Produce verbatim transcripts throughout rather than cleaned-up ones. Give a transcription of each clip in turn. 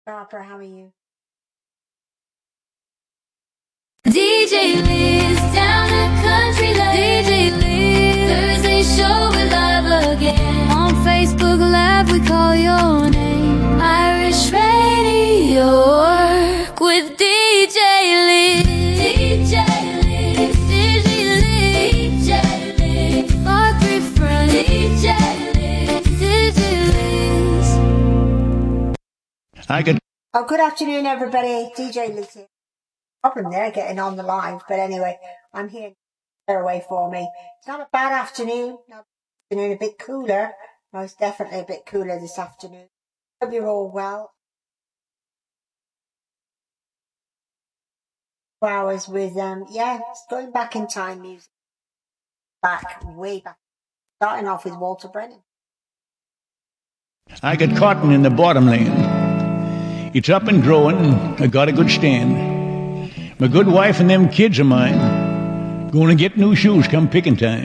Harper, how are you? D J Liz, down the country lane. D J Liz, Thursday show we're live again. On Facebook Live we call your name. Irish Radio Work with D J Liz. D J Liz, D J Liz, D J Liz, Mark Refrain. D J Liz, D J Liz. I could. Oh, good afternoon, everybody. D J Liz here. Problem there getting on the live, but anyway, I'm here. They're away for me. It's not a bad afternoon. Not a afternoon, a bit cooler. No, it's definitely a bit cooler this afternoon. Hope you're all well. Two hours with um, yeah, it's going back in time music. Back, way back. Starting off with Walter Brennan. I got cotton in the bottom land. It's up and growing. I got a good stand. My good wife and them kids of mine gonna get new shoes come picking time.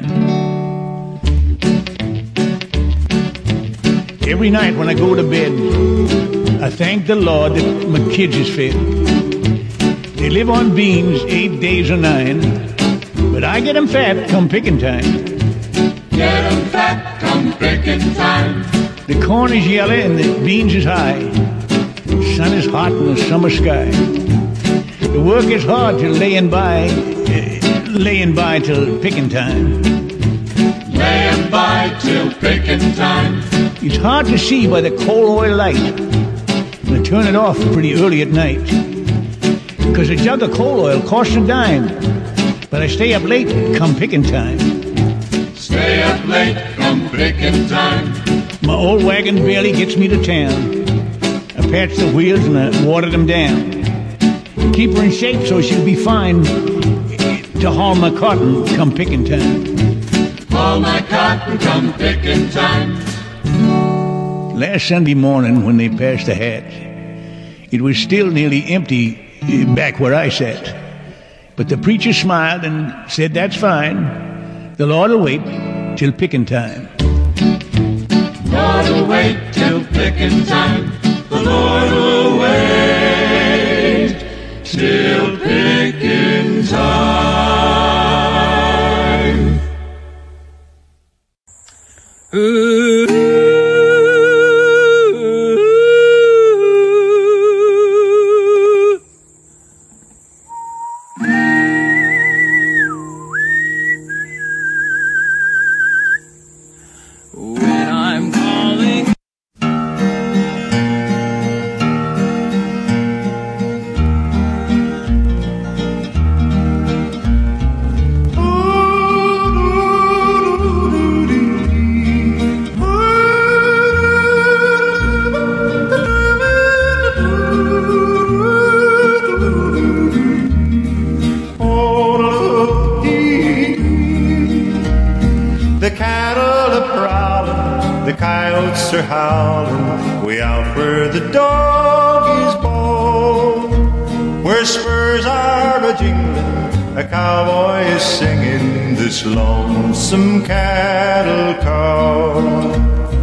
Every night when I go to bed, I thank the Lord that my kids is fed. They live on beans eight days or nine, but I get 'em fat come picking time. Get 'em fat come picking time. The corn is yellow and the beans is high. The sun is hot in the summer sky. The work is hard till laying by, uh, laying by till picking time. Laying by till picking time. It's hard to see by the coal oil light. And I turn it off pretty early at night. Because a jug of coal oil costs a dime. But I stay up late come picking time. Stay up late come picking time. My old wagon barely gets me to town. I patch the wheels and I water them down. Keep her in shape so she'll be fine to haul my cotton come picking time. Haul my cotton come picking time. Last Sunday morning when they passed the hat, it was still nearly empty back where I sat. But the preacher smiled and said, "That's fine. The Lord will wait till picking time." Lord will wait till picking time. The Lord will wait till picking time. Ooh. When I'm calling. The cattle are prowling, the coyotes are howling, way out where the dog is born. Where spurs are a-jingling, a cowboy is singing this lonesome cattle call.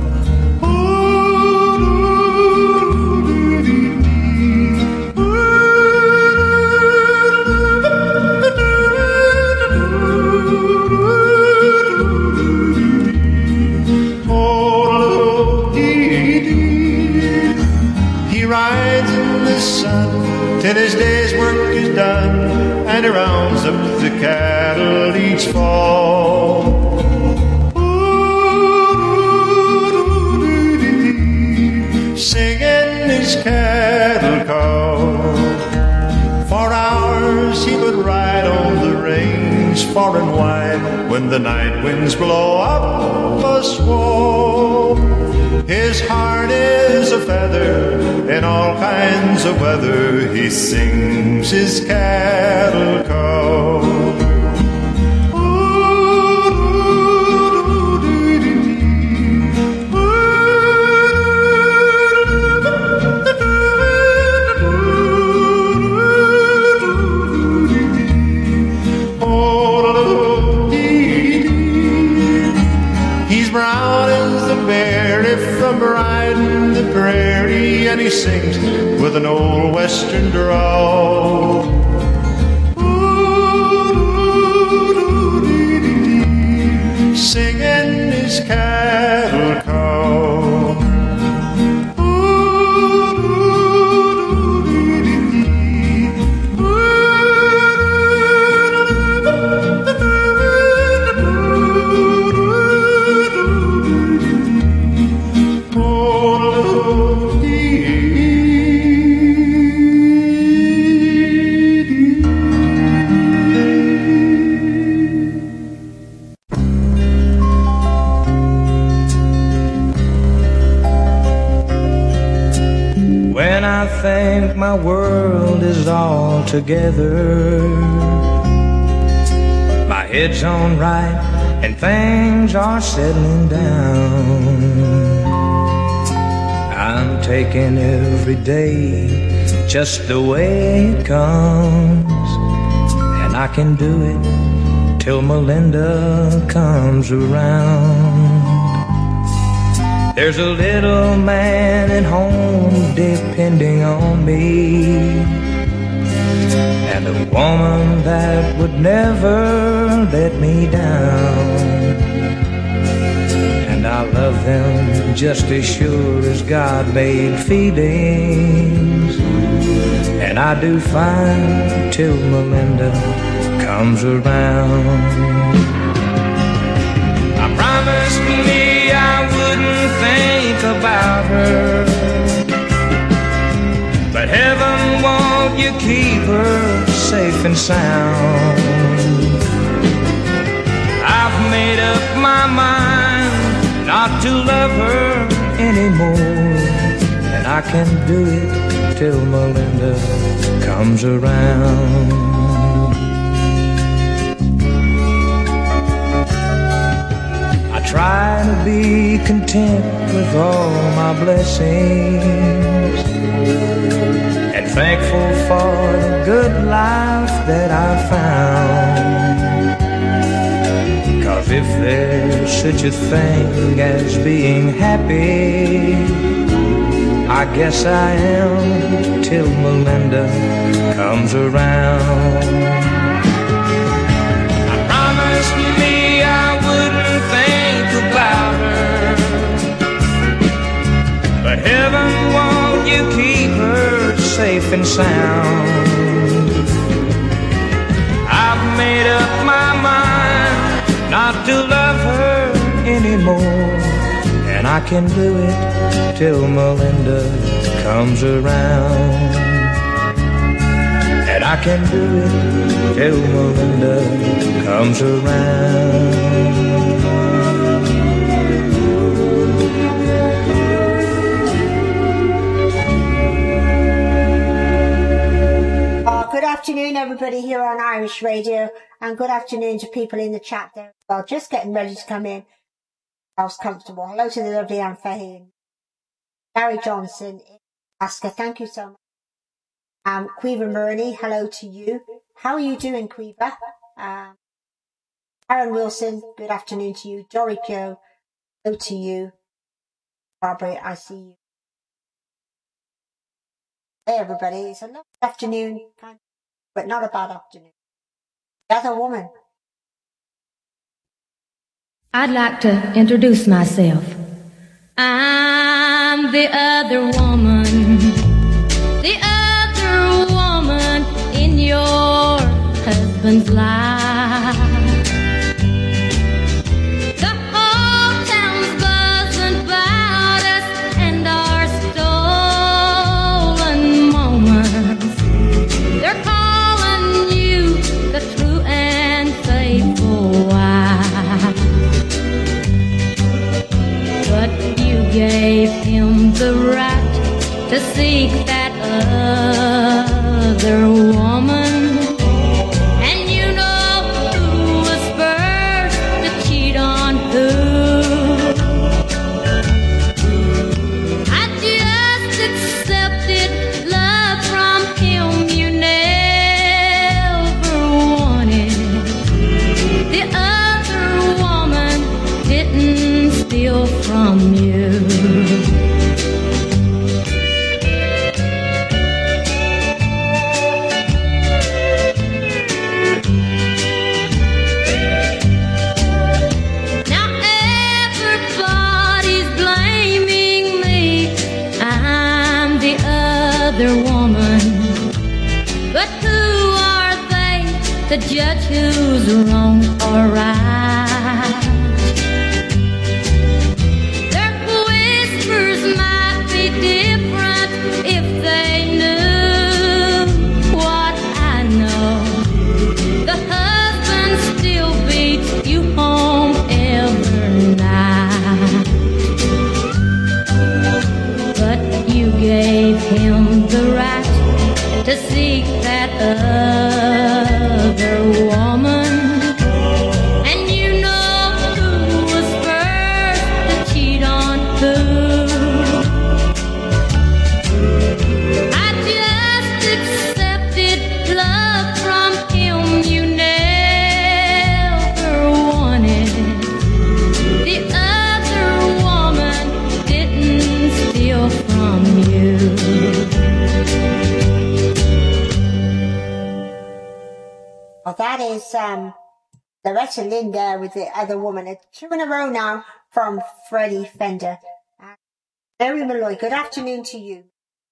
Till his day's work is done, and he rounds up the cattle each fall. Singing his cattle call. For hours he would ride on the range far and wide, when the night winds blow up a squall. His heart is a feather in all kinds of weather. He sings his cattle call. He's brown as the berry from riding the prairie, and he sings with an old western drawl. Singing his cattle call. When I think my world is all together, my head's on right and things are settling down, I'm taking every day just the way it comes, and I can do it till Melinda comes around. There's a little man at home depending on me, and a woman that would never let me down. And I love them just as sure as God made feelings, and I do fine till Melinda comes around. I promised me I wouldn't think about her, but heaven, won't you keep her safe and sound? I've made up my mind not to love her anymore, and I can do it till Melinda comes around. Try to be content with all my blessings, and thankful for the good life that I found. 'Cause if there's such a thing as being happy, I guess I am till Melinda comes around. About her, but heaven, won't you keep her safe and sound? I've made up my mind not to love her anymore, and I can do it till Melinda comes around. And I can do it till Melinda comes around. Good afternoon, everybody here on Irish Radio, and good afternoon to people in the chat there as well. Just getting ready to come in. I was comfortable. Hello to the lovely Anne Fahey. Gary Johnson in Alaska, thank you so much. Um, Quiva Murney, hello to you. How are you doing, Quiva? Um, Aaron Wilson, good afternoon to you. Dory Joe, hello to you. Barbara, I see you. Hey, everybody. It's a lovely afternoon, kind of, but not a bad afternoon. The other woman. I'd like to introduce myself. I'm the other woman, the other woman in your husband's life. The whole town's buzzing about us and our stolen moments. They're calling you the true and faithful wife. But you gave him the right to seek that other woman. And you know who was first to cheat on who. I just accepted love from him you never wanted. The other woman didn't steal from you. other woman. But who are they to judge who's wrong or right? Their whispers might be different if they knew what I know. The husband still beats you home every night, but you gave him the right to seek that other woman. And you know who was first to cheat on who. I just accepted love from him you never wanted. The other woman didn't steal from you. Well, that is um, Loretta Lynn there with the other woman. It's two in a row now from Freddie Fender. Uh, Mary Malloy, good afternoon to you.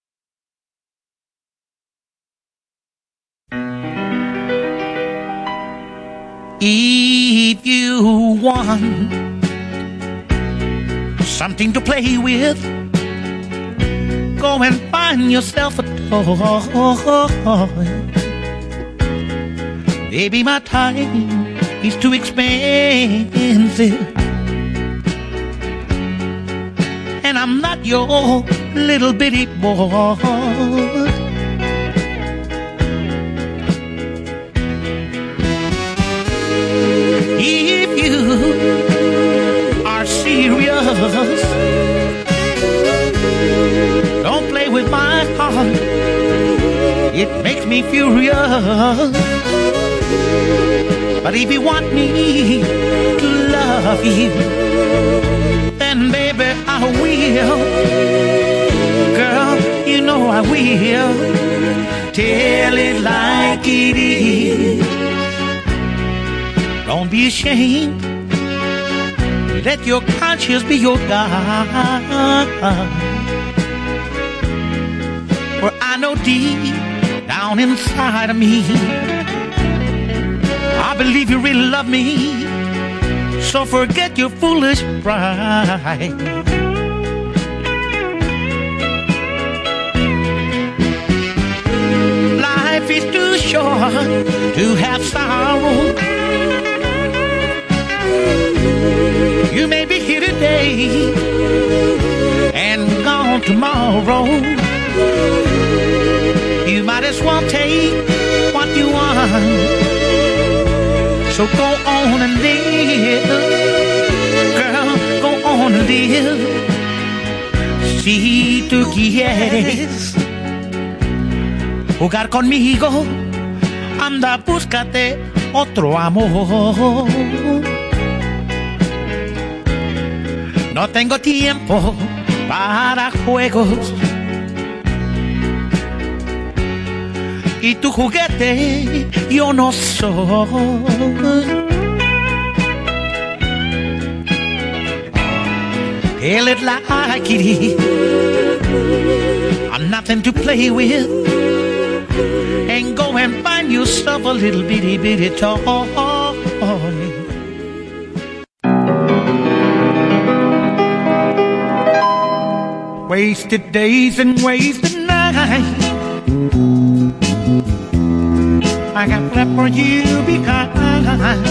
If you want something to play with, go and find yourself a toy. Baby, my time is too expensive, and I'm not your little bitty boy. If you are serious, don't play with my heart. It makes me furious. But if you want me to love you, then baby I will. Girl, you know I will. Tell it like it is. Don't be ashamed. Let your conscience be your guide. For I know deep down inside of me, I believe you really love me. So forget your foolish pride. Life is too short to have sorrow. You may be here today and gone tomorrow. You might as well take what you want. So go on and live, girl, go on and live. Si tú quieres jugar conmigo, anda, búscate otro amor. No tengo tiempo para juegos, y tu juguete yo no soy. Tell it like it is. I'm nothing to play with. And go and find yourself a little bitty bitty toy. Wasted days and wasted nights I have left for you behind.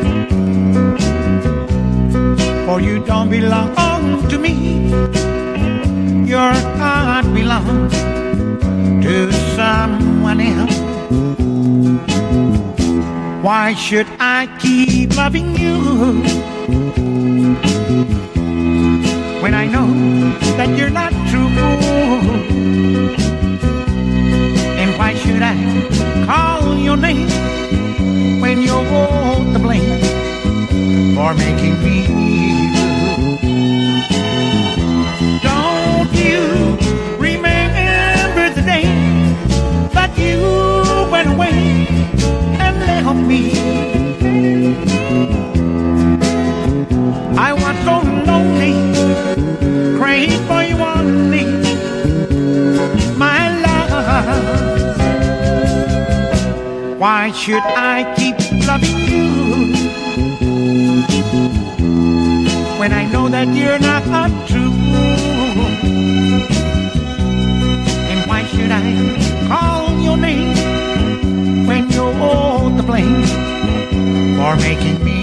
For you don't belong to me. Your heart belongs to someone else. Why should I keep loving you when I know that you're not true? And why should I call your name when you're to blame for making me blue? Don't you remember the day that you went away and left me? I was so lonely, praying for you only, my love. Why should I keep loving you when I know that you're not true? And why should I call your name when you're the blame for making me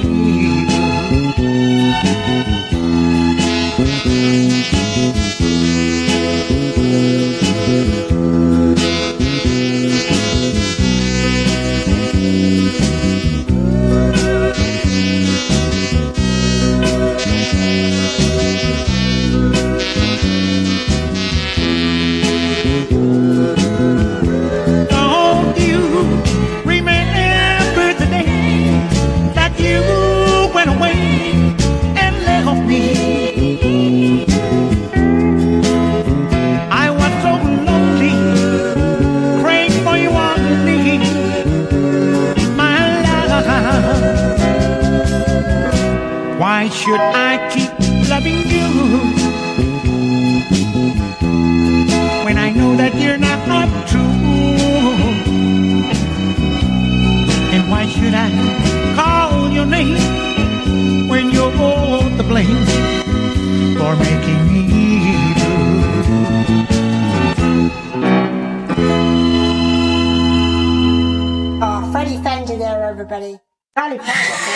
Why should I keep loving you when I know that you're not true? And why should I call your name when you're the blame for making me blue? Oh, Freddie Fender there, everybody. Charlie Parker.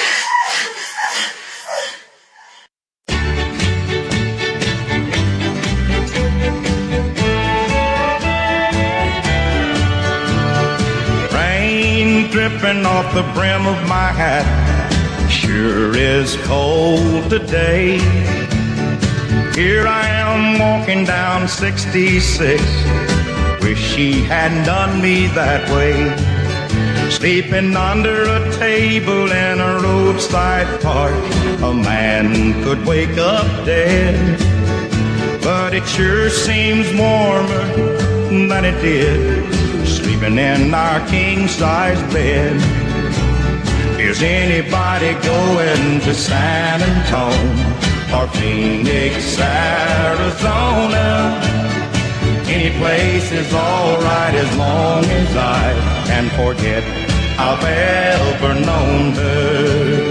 Dripping off the brim of my hat, sure is cold today. Here I am walking down sixty-six, wish she hadn't done me that way. Sleeping under a table in a roadside park, a man could wake up dead. But it sure seems warmer than it did sleeping in our king-size bed. Is anybody going to San Antonio or Phoenix, Arizona? Any place is all right as long as I can forget I've ever known her.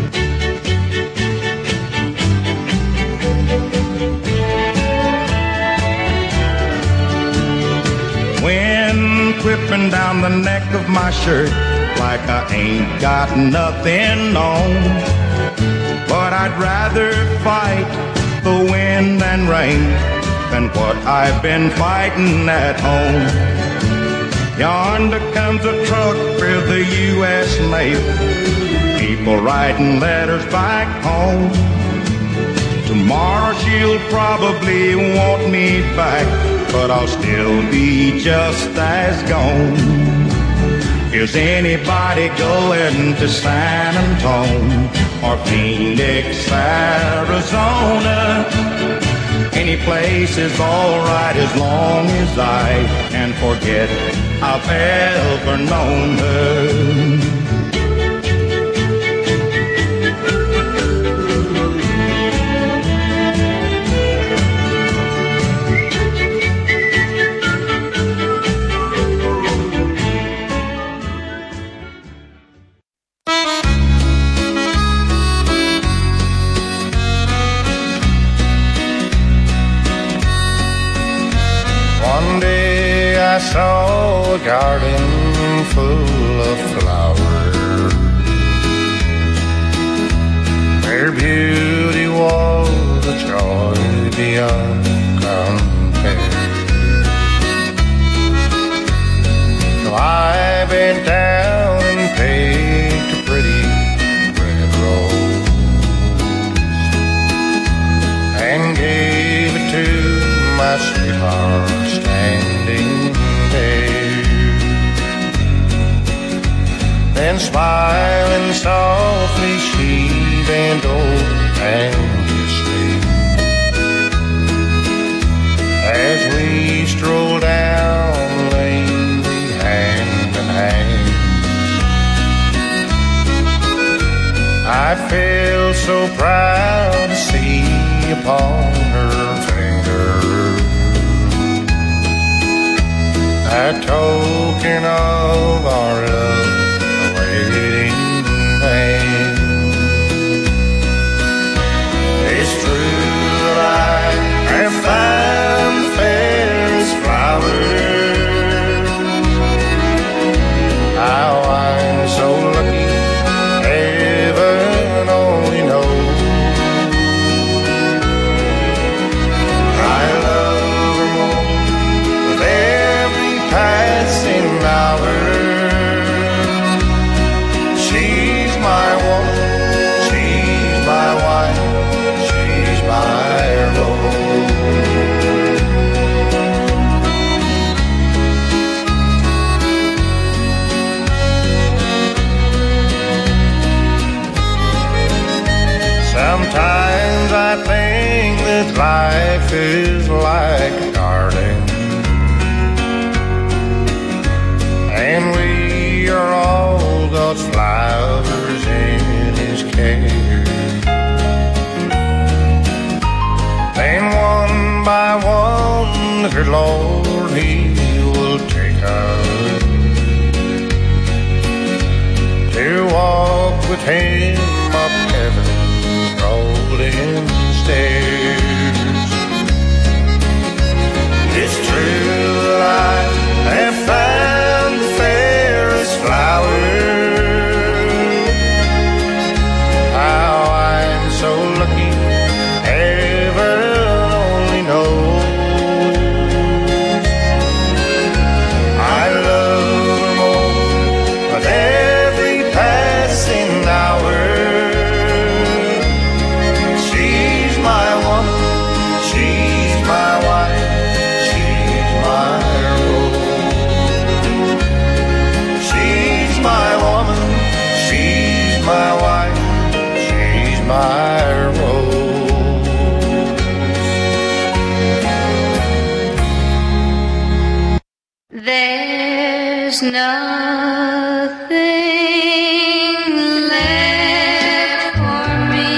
Whipping down the neck of my shirt like I ain't got nothing on. But I'd rather fight the wind and rain than what I've been fighting at home. Yonder comes a truck with the U S mail, people writing letters back home. Tomorrow she'll probably want me back, but I'll still be just as gone. Is anybody going to San Antonio or Phoenix, Arizona? Any place is all right as long as I can forget I've ever known her. I saw a garden full of flowers, where beauty was a joy beyond compare. So I bent down and picked a pretty red rose and gave it to my sweetheart standing there. Then smiling softly she bent over and kissed me as we strolled down the lane hand in hand. I felt so proud to see upon her finger a token of our love come to walk with him up heaven's rolling stairs. It's true I have found the fairest flower. How I'm so lucky, heaven only knows. I love her more with every passing hour. She's my woman, she's my wife, she's my rose. She's my woman, she's my wife, she's my rose. There's nothing left for me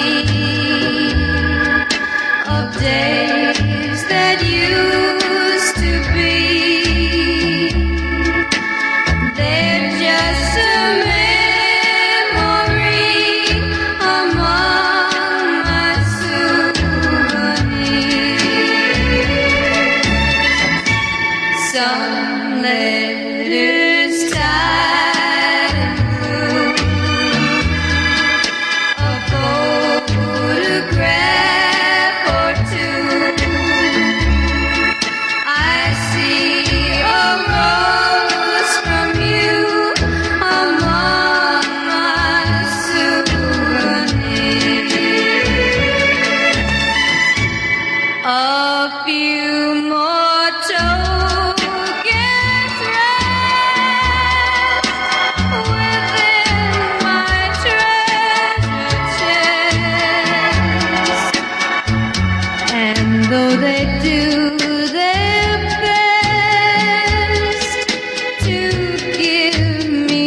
of days that used to be. They're just a memory among my souvenirs. Some letters tied in blue, a photograph or two. I see a rose from you among my souvenirs. A few more tokens wrapped within my treasure chest, and though they do their best to give me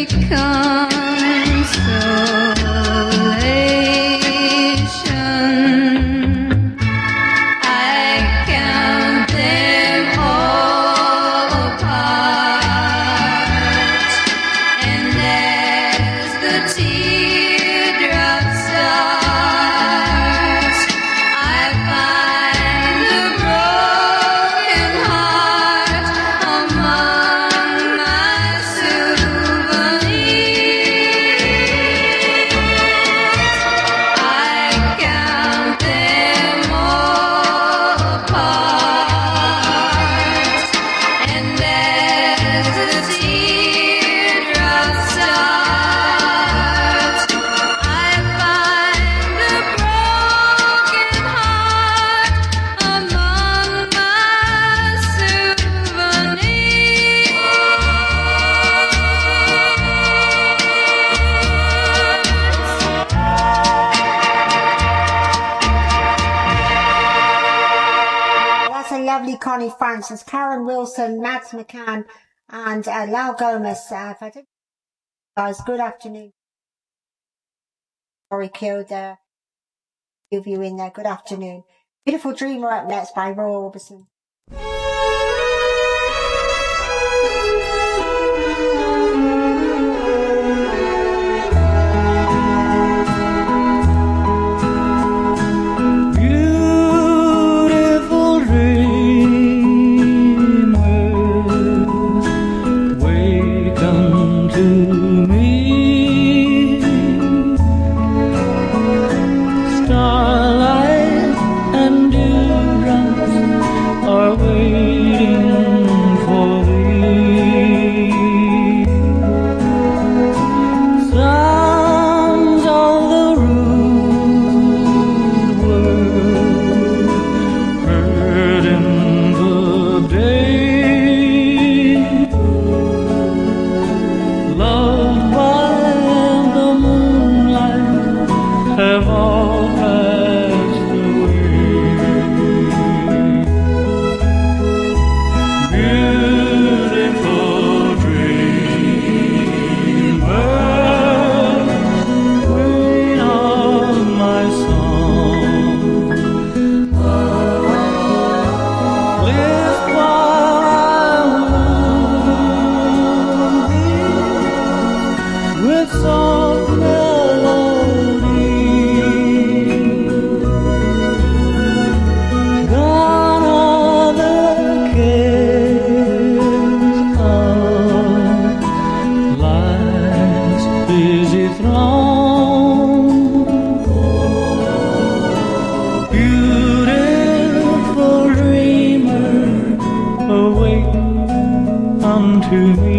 consolation, I count them all apart, and as the teardrops start, I find the broken heart among my souvenirs. I count them all apart, and as the teardrops start, I find the broken heart among my Well, that's a lovely Connie Francis, Karen Wilson, Max McCann, and uh, Lau Gomez. Uh, if I did, guys, good afternoon. Sorry, killed uh, a few of you in there. Good afternoon. Beautiful Dreamer up next by Roy Orbison. Beautiful dreamers, wake unto me. Starlight and dewdrops to me.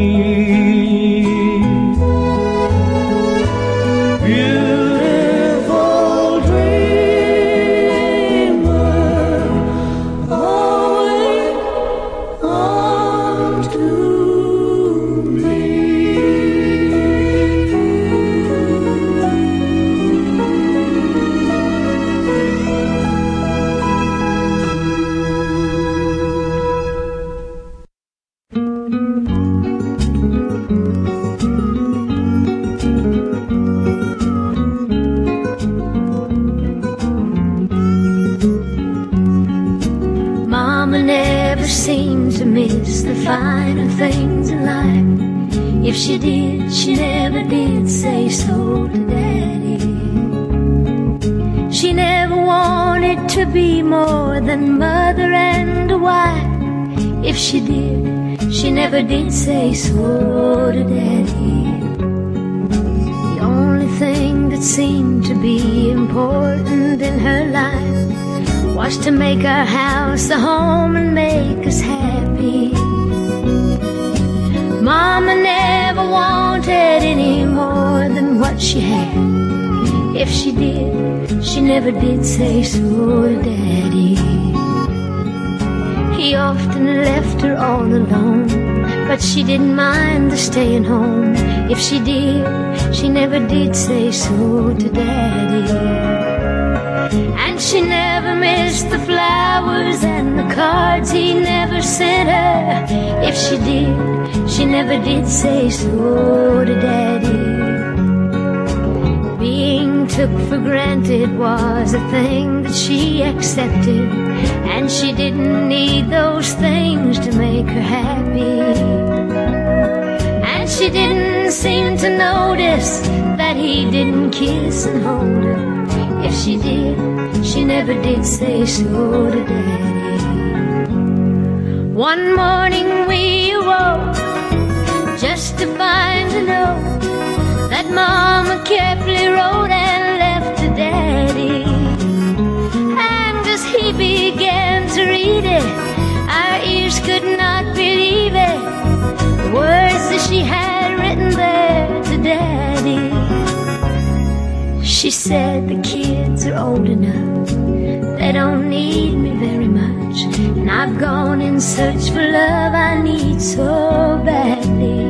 Beautiful dreamer, always unto me. Mama never seemed to miss the finer things in life. If she did, she never did say so to Daddy. She never wanted to be more than mother and a wife. If she did, she never did say so to Daddy. The only thing that seemed to be important in her life was to make our house a home and make us happy. Mama never wanted any more than what she had. If she did, she never did say so to Daddy. He often left her all alone, but she didn't mind the staying home. If she did, she never did say so to Daddy. And she never missed the flowers and the cards he never sent her. If she did, she never did say so to Daddy. Being took for granted was a thing that she accepted, and she didn't need those things to make her happy. And she didn't seem to notice that he didn't kiss and hold her. If she did, she never did say so to Daddy. One morning we awoke just to find a note that Mama carefully wrote and left to Daddy. And as he began to read it, our ears could not believe it, the words that she had written there to Daddy. She said, the kids are old enough, they don't need me very much, and I've gone in search for love I need so badly.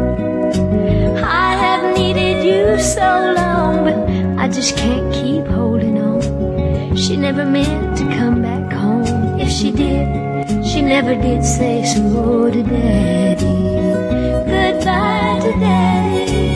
I have needed you so long, but I just can't keep holding on. She never meant to come back home. If she did, she never did say so to Daddy. Goodbye to Daddy.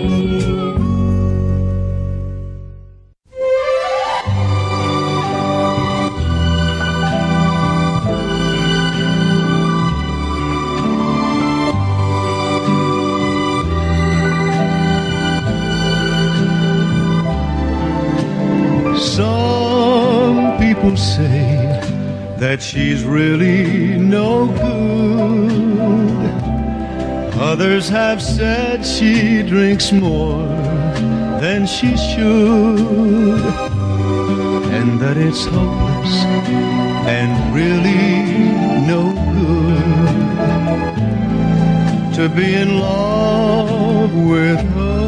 Some people say that she's really no good. Others have said she drinks more than she should, and that it's hopeless and really no good to be in love with her.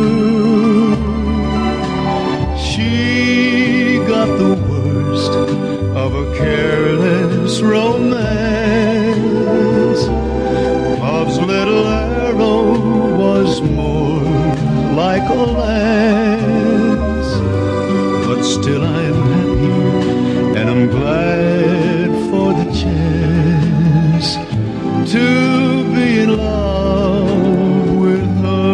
She got the worst of a careless romance. Love's little arrow was more like a lance. But still I'm happy, and I'm glad for the chance to be in love with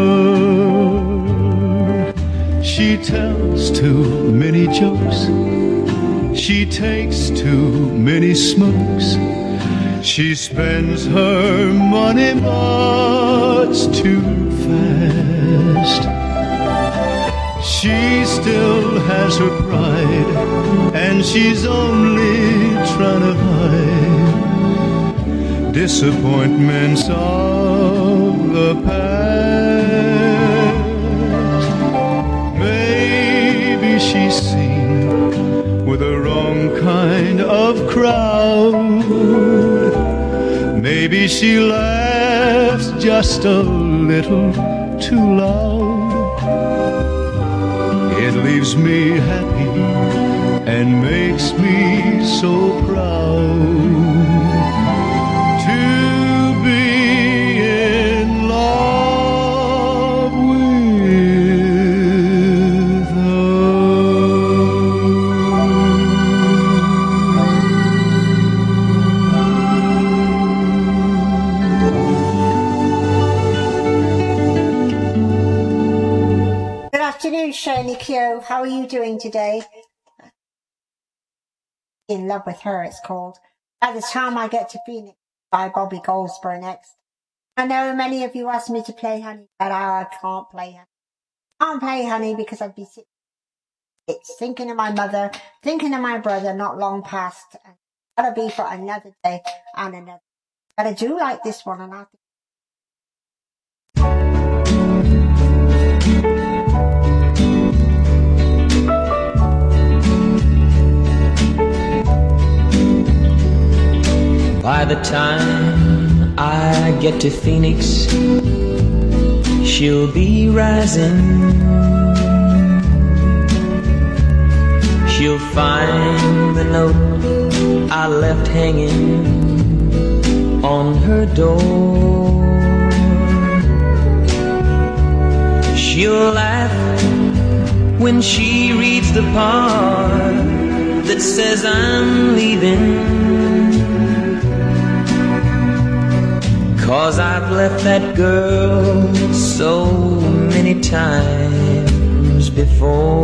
her. She tells too many jokes, she takes too many smokes, she spends her money much too fast. She still has her pride, and she's only trying to hide disappointments of the past. Maybe she's seen with the wrong kind of crowd. Maybe she laughs laughs just a little too loud. It leaves me happy and makes me so proud to be in love with her. Good afternoon, Shani Q. How are you doing today? In Love with Her, it's called. By the time I get to Phoenix by Bobby Goldsboro next. I know many of you asked me to play Honey, but I can't play Honey. I can't play Honey because I'd be sick. It's thinking of my mother, thinking of my brother not long past. And that'll be for another day and another. But I do like this one, and I think by the time I get to Phoenix, she'll be rising. She'll find the note I left hanging on her door. She'll laugh when she reads the part that says I'm leaving, 'cause I've left that girl so many times before.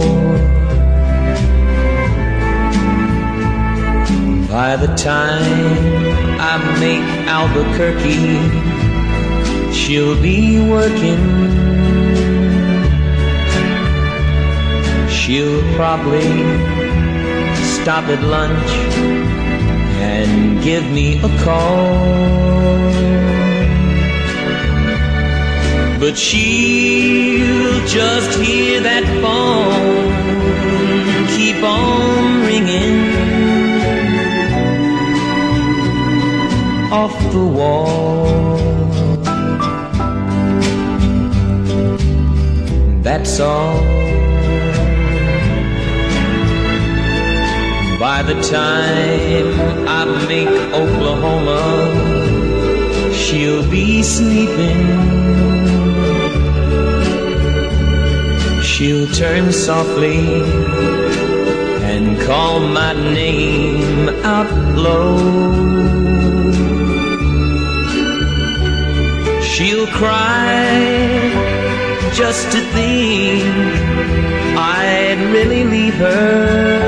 By the time I make Albuquerque, she'll be working. She'll probably stop at lunch and give me a call. But she'll just hear that phone keep on ringing off the wall. That's all. By the time I make Oklahoma, she'll be sleeping. She'll turn softly and call my name out low. She'll cry just to think I'd really leave her.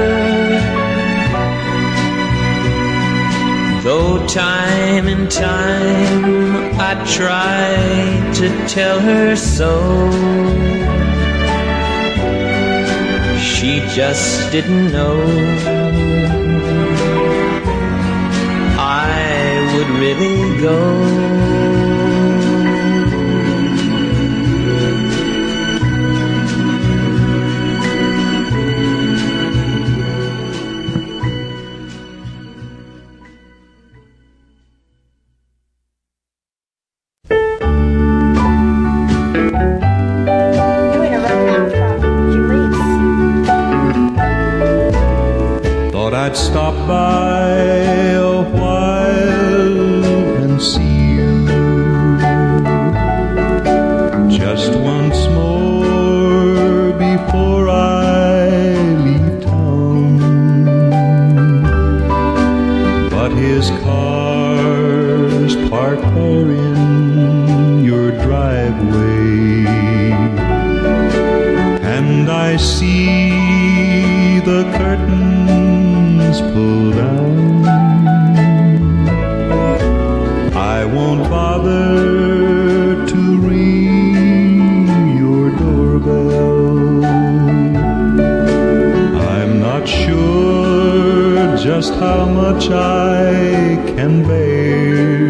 Though time and time I tried to tell her so, she just didn't know I would really go. I'd stop by a while and see you just once more before I leave town. But his car's parked there in your driveway, and I see the curtain pull down. I won't bother to ring your doorbell. I'm not sure just how much I can bear.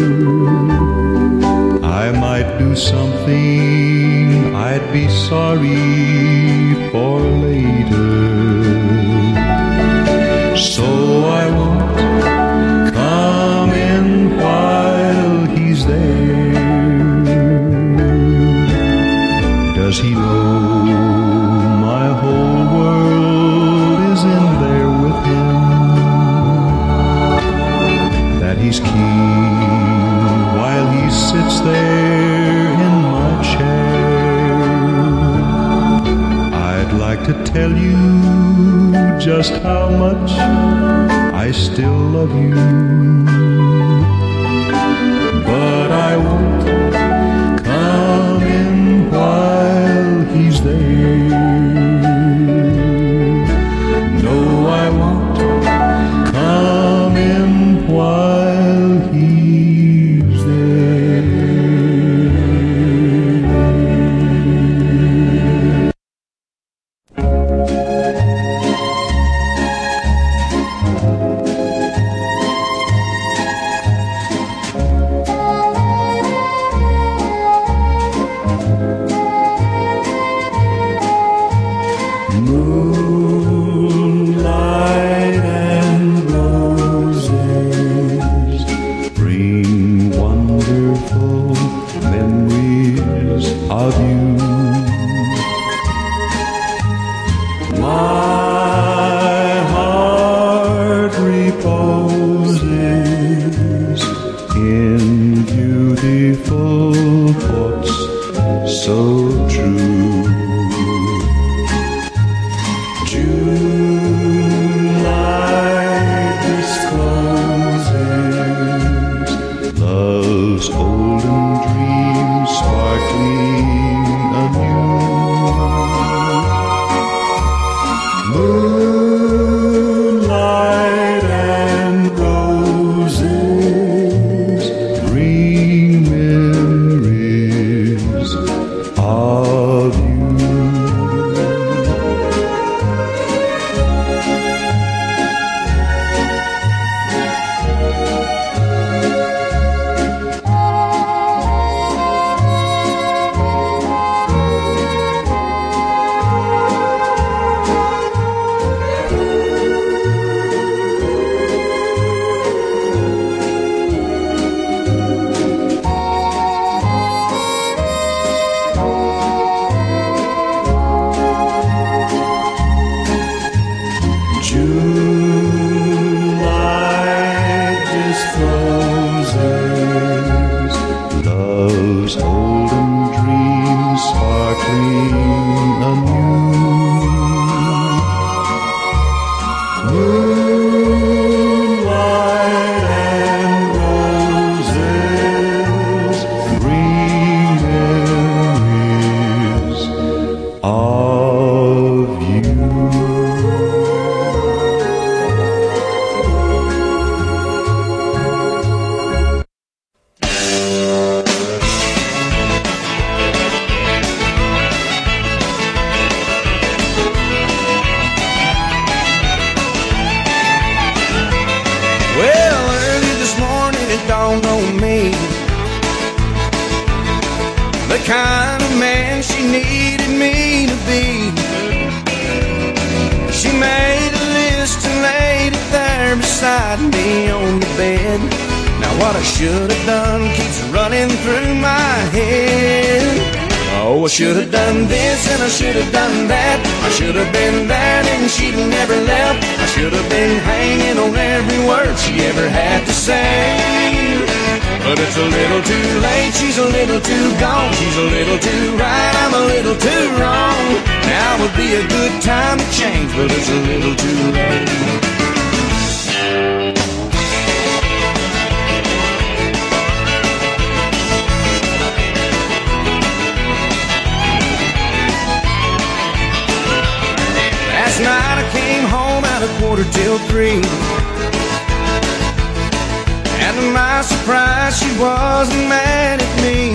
I might do something I'd be sorry for later. So I won't come in while he's there. just how much I still love you. But I won't come in while he's there. No, I won't come in while he's there. Moonlight and roses bring wonderful memories of you. My heart reposes in beautiful thoughts so true. June light discloses love's olden dream sparkling anew. Moonlight and roses bring memories of you. June light discloses love's olden dream sparkling anew. Moonlight and roses bring memories of you. Well, early this morning it dawned on me the kind of man she needed me to be. She made a list and laid it there beside me on the bed. Now what I should have done keeps running through my head. Oh, I should have done this and I should have done that. I should have been there and she'd never left. I should have been hanging on every word she ever had to say. But it's a little too late, she's a little too gone. She's a little too right, I'm a little too wrong. Now would be a good time to change, but it's a little too late. Last night I came home at a quarter till three, and to my surprise she wasn't mad at me.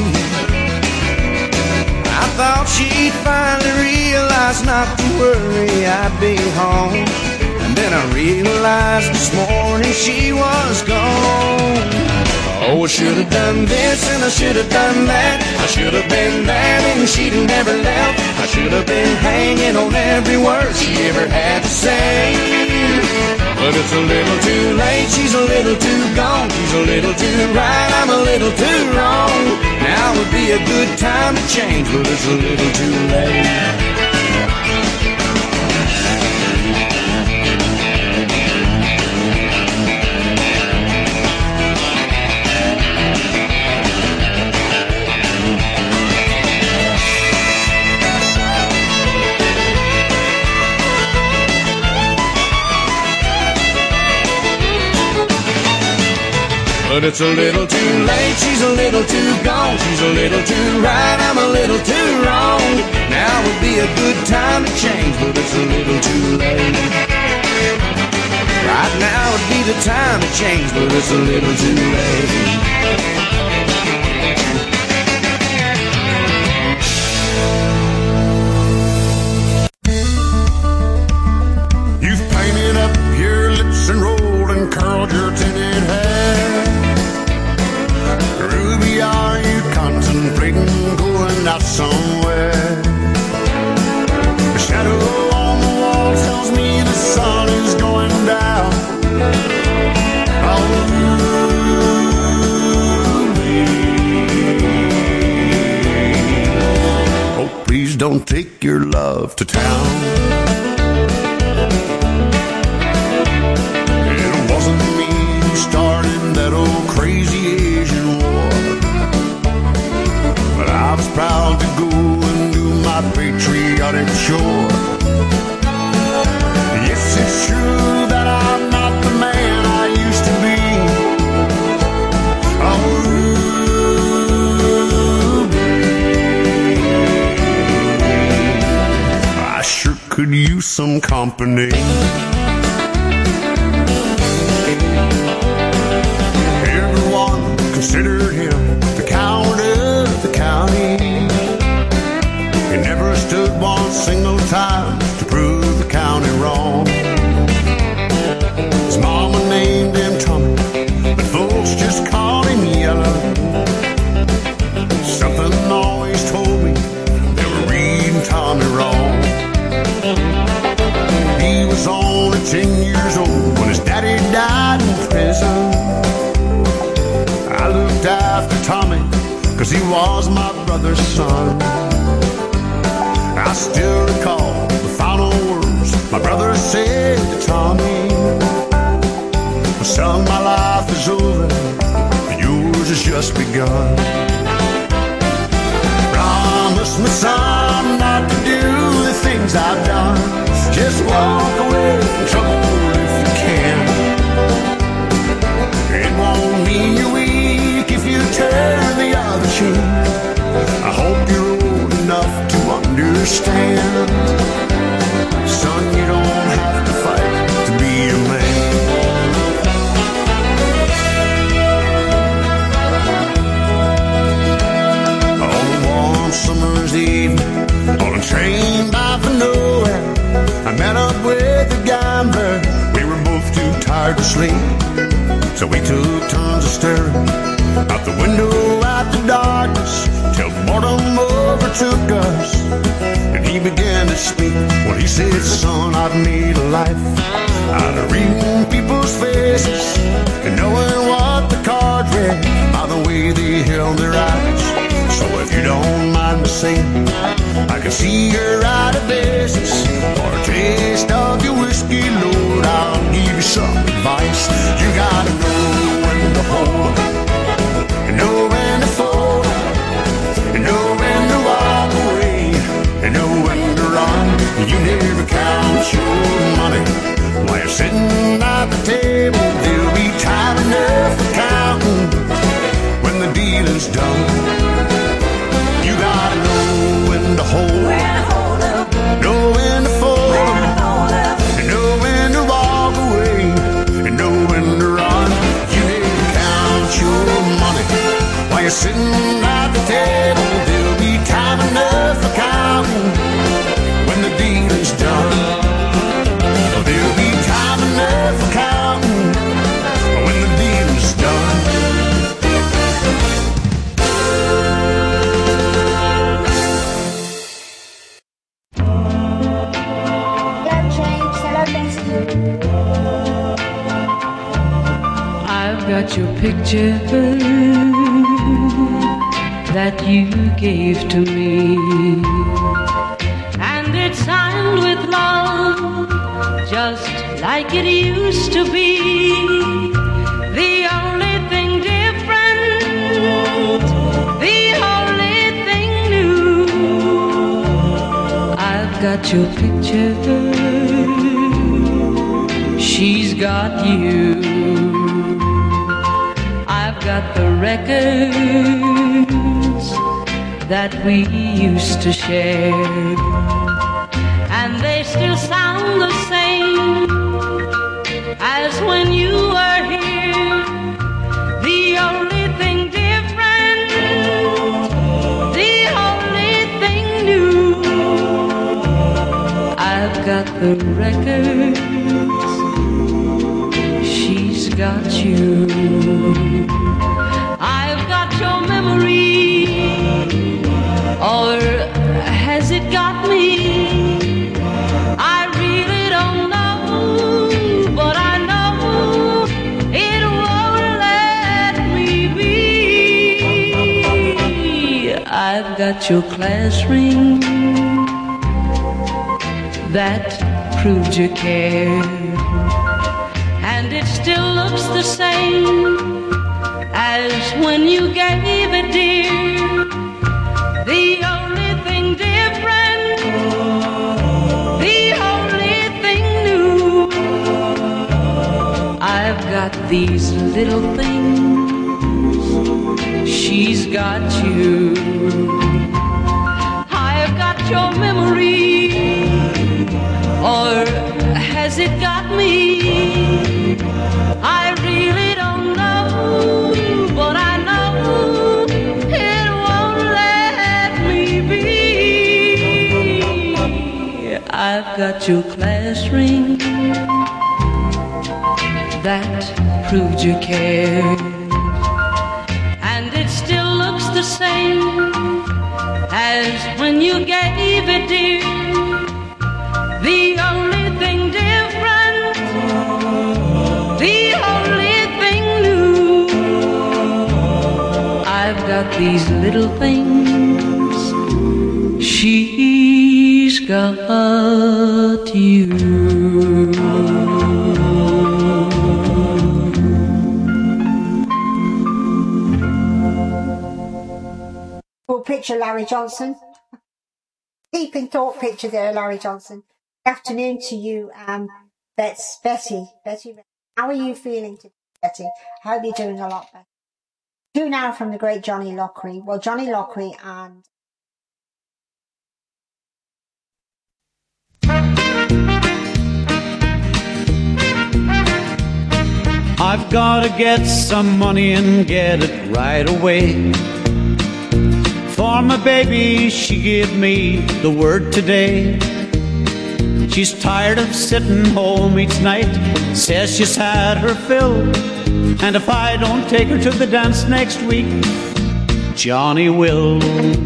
I thought she'd finally realize not to worry, I'd be home. And then I realized this morning she was gone. Oh, I should have done this and I should have done that. I should have been there and she'd never left. I should have been hanging on every word she ever had to say. But it's a little too late, she's a little too gone. She's a little too right, I'm a little too wrong. Now would be a good time to change, but it's a little too late. but it's a little too late. She's a little too gone. She's a little too right. I'm a little too wrong. Now would be a good time to change, but it's a little too late. Right now would be the time to change, but it's a little too late. And rolled and curled your tinted hair. Ruby, are you contemplating going out somewhere? The shadow on the wall tells me the sun is going down. Oh, Ruby, oh, please don't take your love to town. That old crazy Asian war, but I was proud to go and do my patriotic chore. Yes, it's true that I'm not the man I used to be. Oh, Ruby, I sure could use some company. Considered him the coward of the county. He never stood one single time to prove the county wrong. His mama named him Tommy, but folks just called him Yellow. Something always told me they were reading Tommy wrong. He was only ten years old when his daddy died in prison. I looked after Tommy, cause he was my brother's son. I still recall the final words my brother said to Tommy. Son, my life is over, yours has just begun. Promise me, son, not to do the things I've done. Just walk away from trouble if you can. It won't mean you're weak if you turn the other cheek. I hope you're old enough to understand. Son, you don't have to fight to be a man. On a warm summer's evening, on a train bound for nowhere, I met up with a gambler. We were both too tired to sleep, so we took turns of staring out the window at the darkness till boredom overtook us. And he began to speak. Well, he said, son, I've made a life out of reading people's faces and knowing what the cards read by the way they held their eyes. So if you don't mind me saying, I can see you're out of business. For a taste of your whiskey, Lord, I'll give you some advice. You gotta know when to hold, and know when to fold, and know when to walk away, and know when to run. You never count your money while you're sitting at the table. There'll be time enough for counting when the dealing's done. You gotta know when to hold, know when to fold, and know when to walk away, and know when to run. You never count your money while you're sitting at the table. There'll be time enough for counting when the dealing's done. There'll be time enough for counting when the dealing's done. I've got your picture that you gave to me, and it's signed with love, just like it used to be. The only thing different, the only thing new, I've got your picture, she's got you. I've got the records that we used to share, and they still sound the same as when you were here. The only thing different, the only thing new, I've got the records, she's got you. I've got your memory, or has it got me? I really don't know, but I know it won't let me be. I've got your class ring that proved you cared, and it still looks the same as when you gave it, dear. The only thing different, the only thing new, I've got these little things, she's got you. I've got your memory, or has it got me? I really don't know, but I know it won't let me be. I've got your class ring that proved you cared, and it still looks the same as when you gave it, dear. The only thing different, the only thing new, I've got these little things, she's got you. Full picture, Larry Johnson. Deep in thought picture there, Larry Johnson. Good afternoon to you, um, that's Betty. Betty, how are you feeling today, Betty? I hope you're doing a lot better. Two now from the great Johnny Lockery. Well, Johnny Lockery and I've gotta get some money and get it right away. For my baby, she gave me the word today. She's tired of sitting home each night, says she's had her fill, and if I don't take her to the dance next week, Johnny will.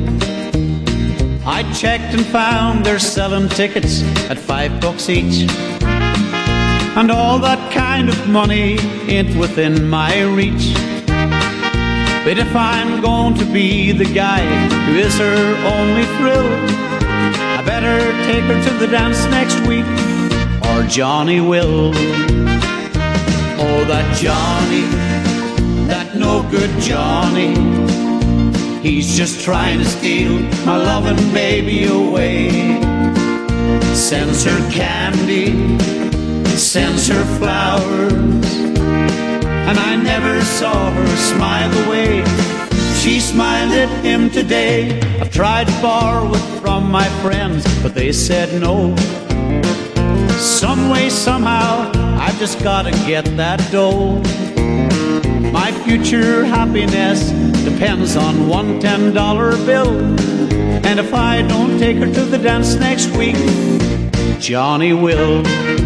I checked and found they're selling tickets at five bucks each, and all that kind of money ain't within my reach. But if I'm going to be the guy who is her only thrill, I better take her to the dance next week, or Johnny will. Oh, that Johnny, that no good Johnny, he's just trying to steal my loving baby away. Sends her candy, sends her flowers, and I never saw her smile away. She smiled at him today. I've tried to borrow it from my friends, but they said no. Some way, somehow, I've just gotta get that dough. My future happiness depends on one ten dollar bill, and if I don't take her to the dance next week, Johnny will.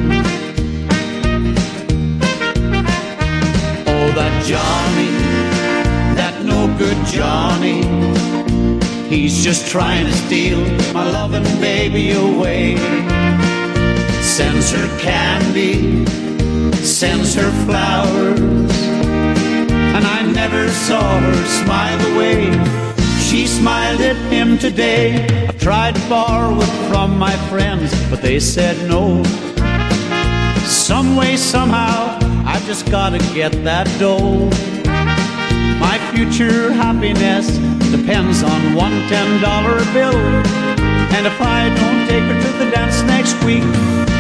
Oh, that Johnny, that no good Johnny, he's just trying to steal my loving baby away. Sends her candy, sends her flowers, and I never saw her smile away. She smiled at him today. I've tried to borrow it from my friends, but they said no. Some way, somehow, I've just gotta get that dough. My future happiness depends on one ten dollar bill, and if I don't take her to the dance next week,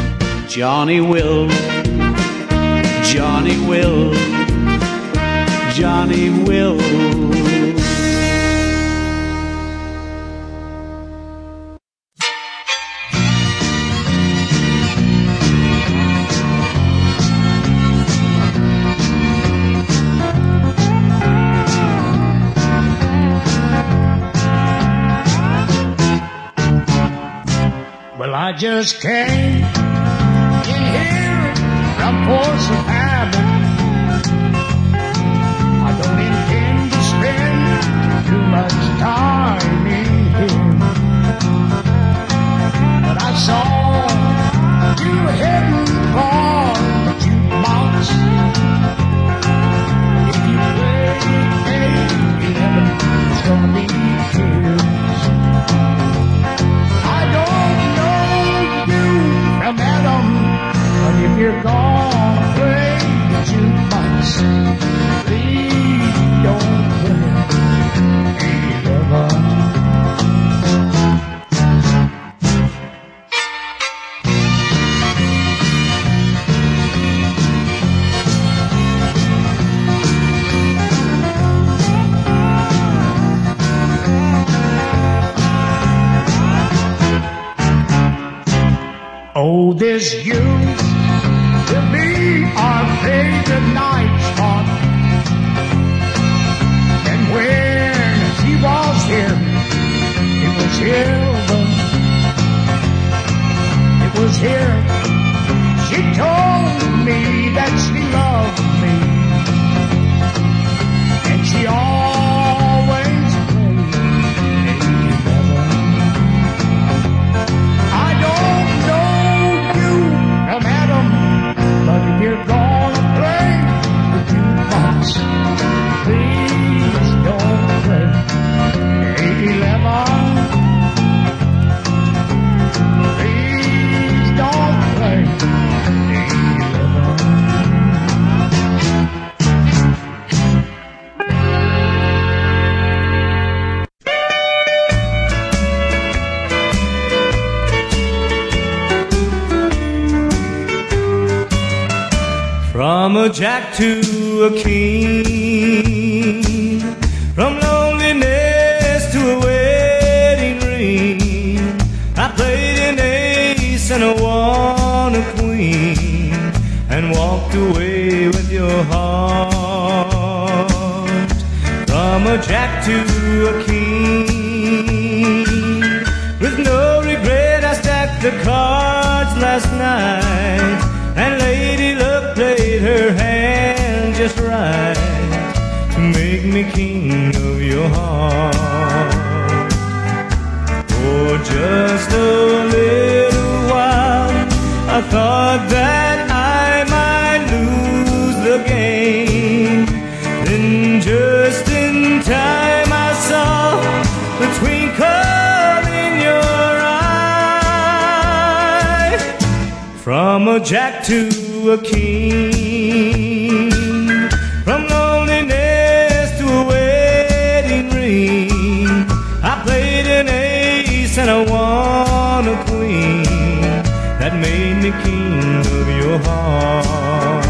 Johnny will. Johnny will. Johnny will. Well, I just came in here from force of habit. I don't intend to spend too much time in here, but I saw you heading for the jukebox. If you play eight eleven, it's gonna be tears. I don't know you from Adam, but if you're gonna play the jukebox, please don't play eight eleven. Oh, this used to be our favorite night spot, and when she was here, it was heaven. It was here. She told me that she loved me, and she always played eight eleven. I don't know from Adam, but if you're gonna play the jukebox, please don't play eight eleven. Please don't play eight eleven. From a jack to a king, from loneliness to a wedding ring, I played an ace and I won a queen, and walked away with your heart. From a jack to a king, with no regret I stacked the cards last night, and Lady Luck played her hand just right to make me king of your heart. For just a little while I thought that I might lose the game. Then just in time I saw the twinkle in your eye. From a jack to a king, from loneliness to a wedding ring, I played an ace and I won a queen, that made me king of your heart.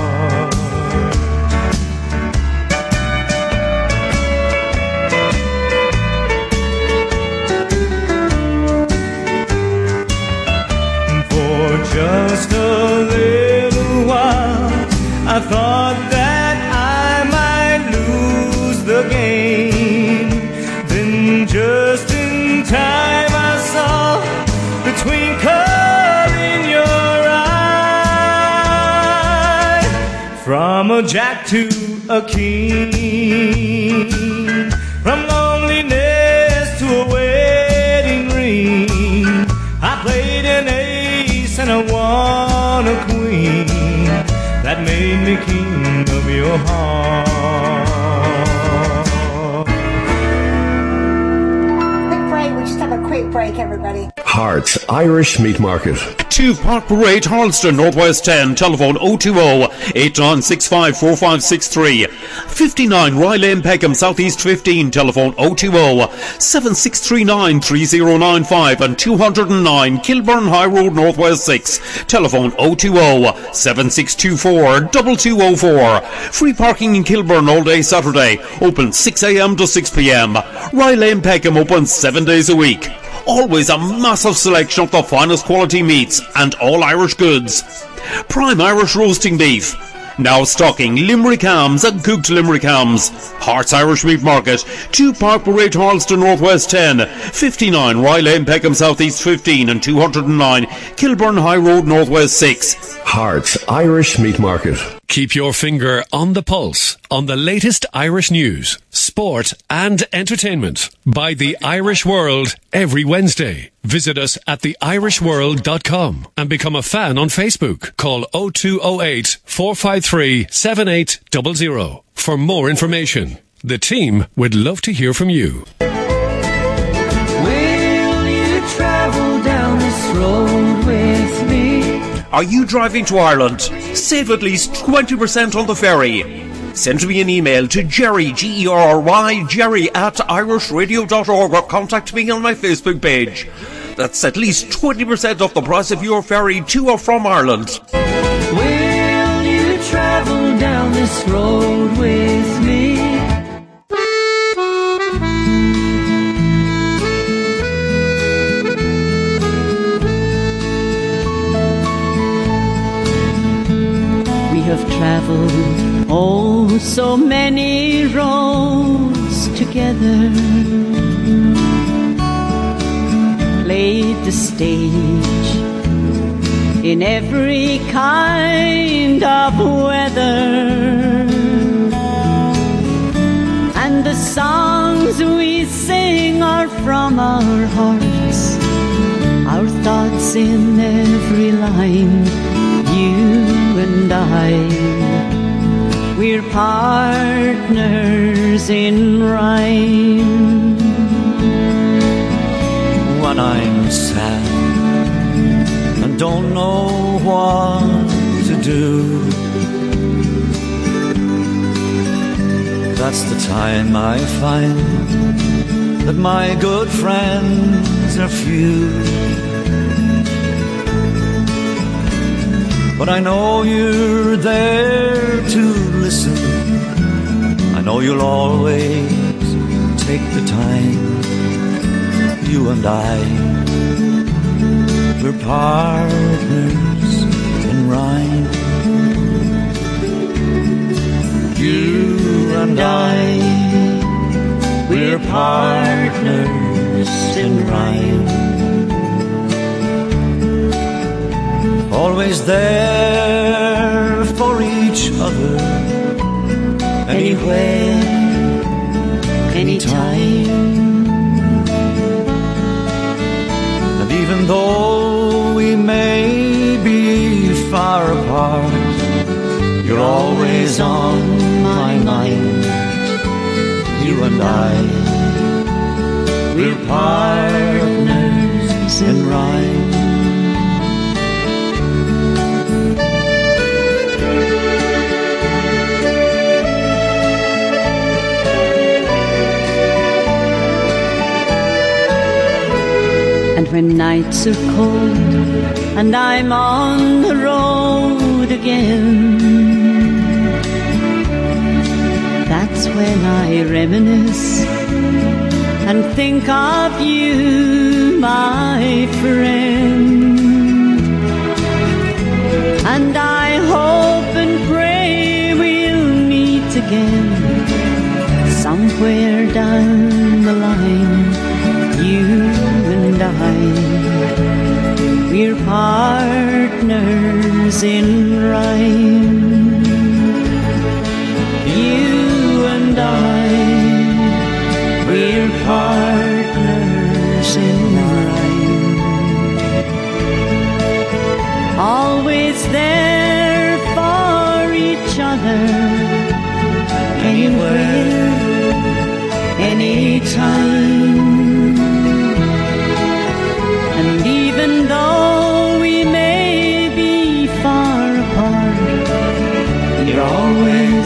For just a little while I thought that I might lose the game. Then just in time I saw the twinkle in your eye. From a jack to a king, from loneliness to a wedding ring, I played an ace and I won a queen, that made me king of your heart. Quick break, we just have a quick break, everybody. Hearts Irish Meat Market. two Park Parade, Harleston, Northwest ten. Telephone oh two oh, eight nine six five, four five six three. fifty-nine Rye Lane, Peckham, Southeast fifteen. Telephone oh two oh, seven six three nine, three oh nine five. And two oh nine Kilburn High Road, Northwest six. Telephone oh two oh, seven six two four, two two oh four. Free parking in Kilburn all day Saturday. Open six a.m. to six p.m. Rye Lane, Peckham open seven days a week. Always a massive selection of the finest quality meats and all Irish goods. Prime Irish roasting beef. Now stocking Limerick hams and cooked Limerick hams. Hearts Irish Meat Market. two Park Parade, Harleston, Northwest ten. fifty-nine Rye Lane, Peckham, Southeast fifteen. And two oh nine Kilburn High Road, Northwest six. Hearts Irish Meat Market. Keep your finger on the pulse on the latest Irish news, sport and entertainment by The Irish World every Wednesday. Visit us at the irish world dot com and become a fan on Facebook. Call oh two oh eight, four five three, seven eight zero zero for more information. The team would love to hear from you. Will you travel down this road with me? Are you driving to Ireland? Save at least twenty percent on the ferry. Send me an email to Jerry, G E R R Y, Jerry at irish radio dot org, or contact me on my Facebook page. That's at least twenty percent off the price of your ferry to or from Ireland. Will you travel down this road with me? We have traveled oh so many roads together, played the stage in every kind of weather, and the songs we sing are from our hearts, our thoughts in every line. You and I, we're partners in rhyme. When I'm sad and don't know what to do, that's the time I find that my good friends are few. But I know you're there to listen. I know you'll always take the time. You and I, we're partners in rhyme. You and I, we're partners in rhyme. Always there for each other, anywhere, anytime. And even though we may be far apart, you're always on my mind. You and I, we're partners in rhyme. And when nights are cold and I'm on the road again, that's when I reminisce and think of you, my friend. And I hope and pray we'll meet again somewhere down the line. You and I, we're partners in rhyme. You and I, we're partners in rhyme. Always there for each other, anywhere, anytime. And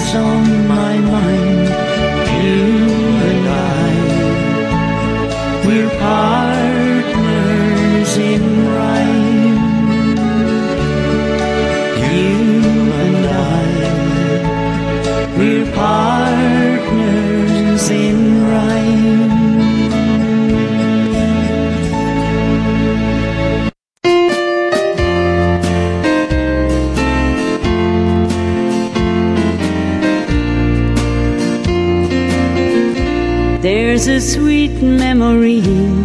always on my mind. You and I, we're partners in rhyme. You and I, we're partners in rhyme. There's a sweet memory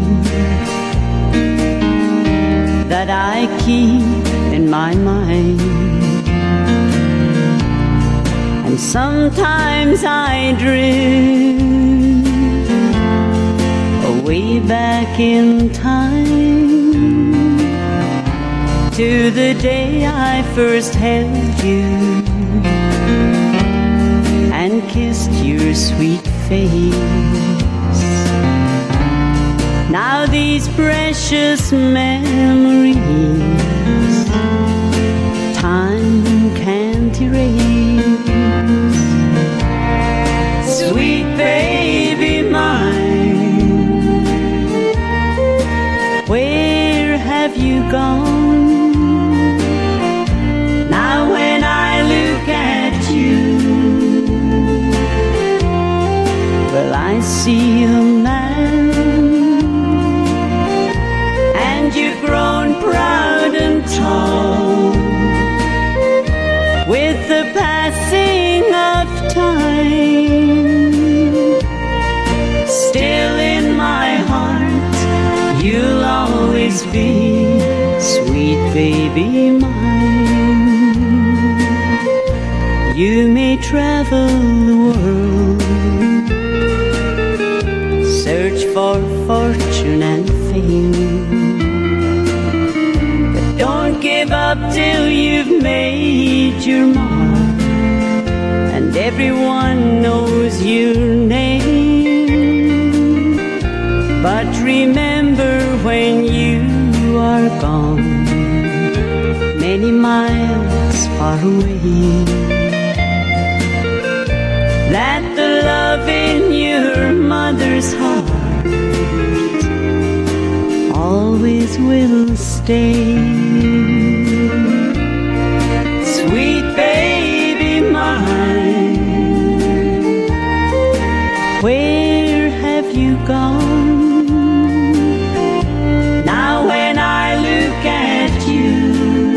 that I keep in my mind, and sometimes I drift away back in time to the day I first held you and kissed your sweet face. Now these precious memories time can't erase. Sweet baby mine, where have you gone? Now when I look at you, well, I see a man, and you've grown proud and tall with the passing of time. Still in my heart, you'll always be, sweet baby mine. You may travel the world, search for fortune and fame, but don't give up till you've made your mark and everyone knows your name. But remember when you are gone, many miles far away, that the love in your mother's heart always will stay. Sweet baby mine, where have you gone? Now when I look at you,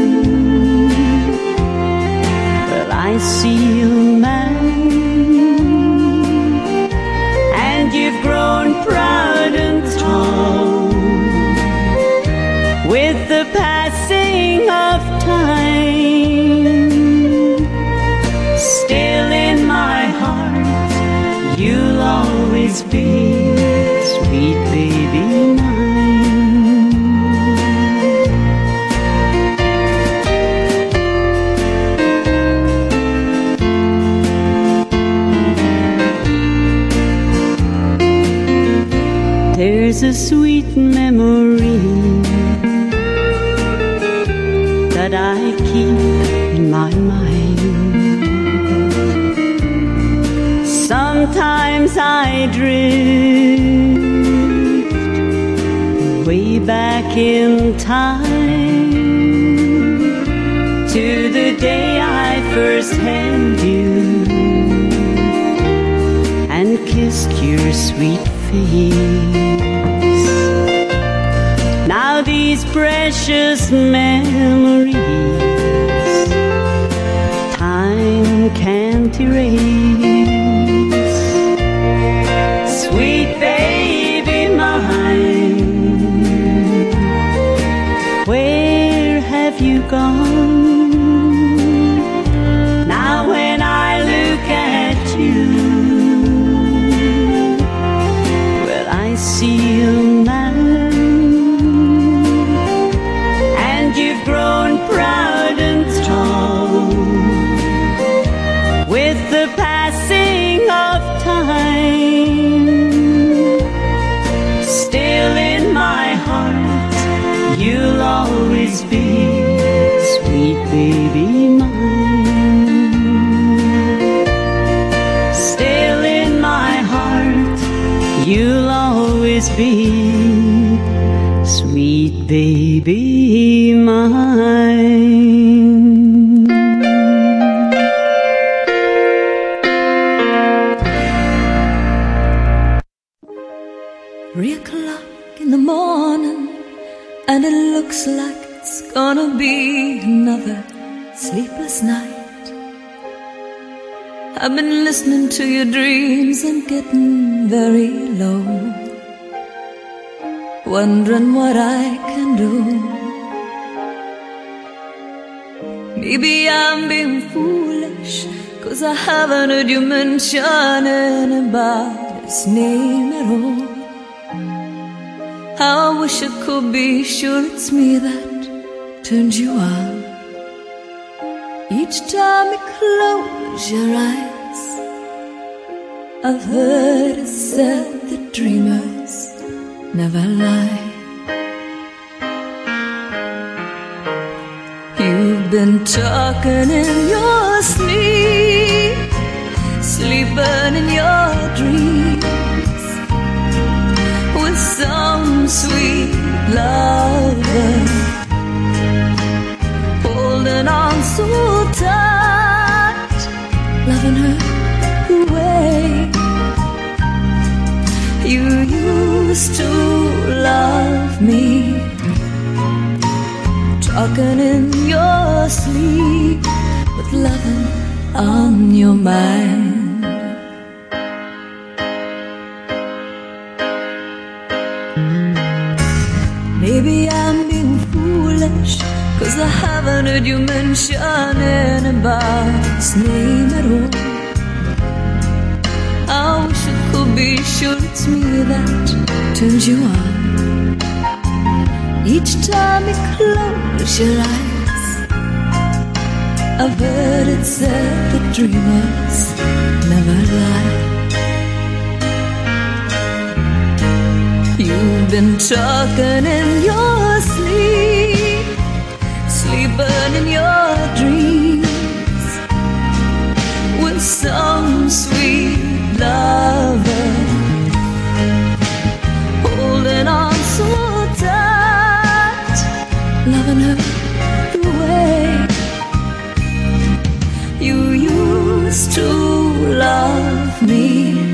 well, I see a man, and you've grown proud and tall with the passing of time. Still in my heart, you'll always be, sweet baby mine. There's a sweet memory that I keep in my mind. Sometimes I drift way back in time to the day I first held you and kissed your sweet face. Now these precious memories time can't erase. Sweet baby mine, where have you gone? Now when I look at you, well, I see a man, and you've grown proud and tall with the passing of time. Still in my heart, you'll always be, sweet baby mine. be, sweet baby mine. Three o'clock in the morning, and it looks like it's gonna be another sleepless night. I've been listening to your dreams and getting very low, wondering what I can do. Maybe I'm being foolish, 'cause I haven't heard you mention anybody's name at all. How I wish I could be sure it's me that turned you on. Each time you close your eyes, I've heard it said that dreamers never lie. You've been talking in your sleep, sleeping in your dreams, with some sweet lover, holding on so tight, loving her the way you used to love me, talking in your sleep, with loving on your mind. Maybe I'm being foolish, 'cause I haven't heard you mention anybody's name at all. I wish I could be sure it's me that turns you on. Each time you close your eyes, I've heard it said that dreamers never lie. You've been talking in your sleep, sleeping in your dreams, with some sweet lover, holding on so tight, loving her the way you used to love me,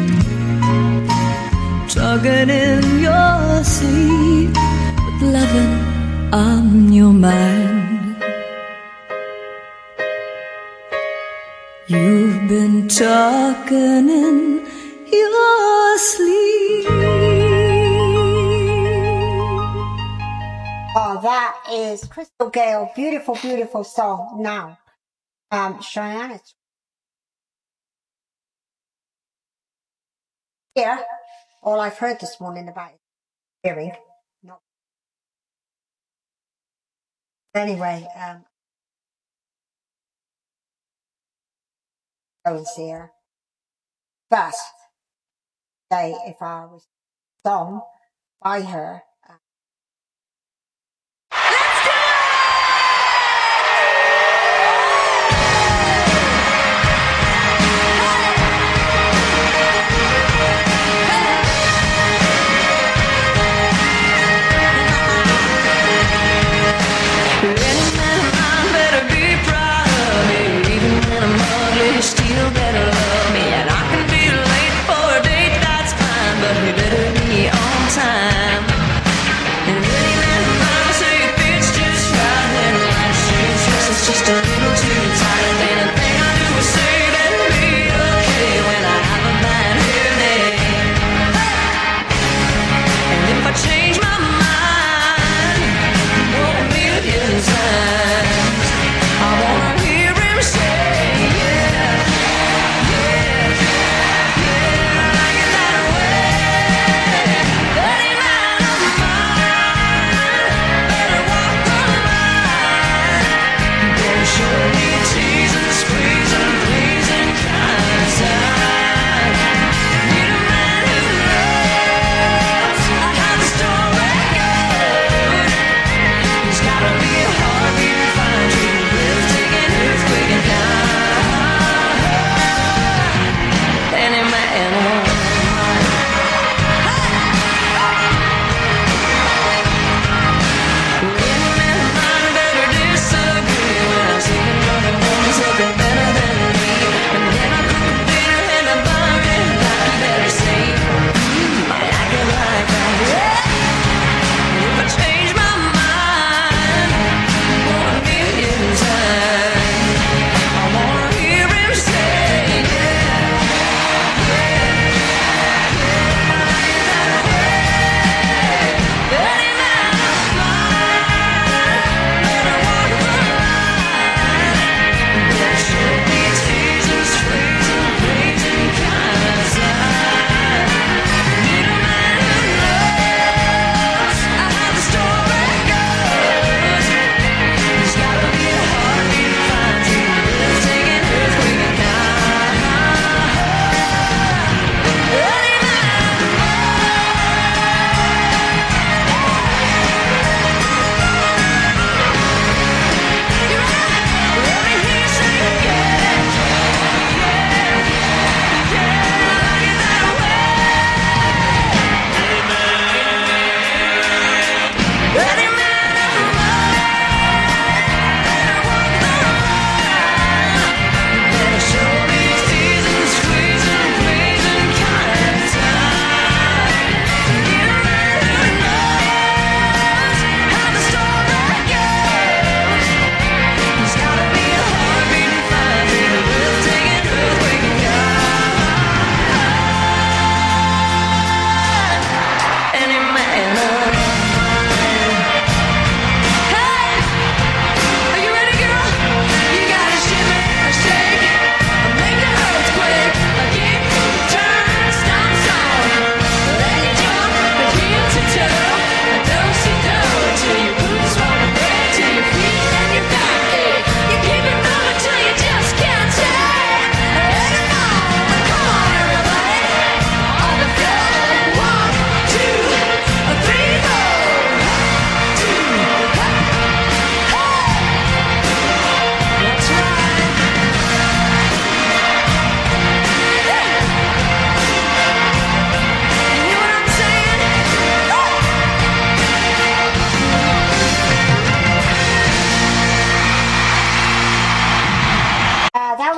talking in your sleep, with loving on your mind. You've been talking in your sleep. Oh, that is Crystal Gale. Beautiful, beautiful song. Now, um, Cheyenne, it's here. All I've heard this morning about is hearing. Not anyway. Um, go and see her. But say if I was song by her. Uh, Still better love me, and I can be late for a date, that's fine, but we better be on time.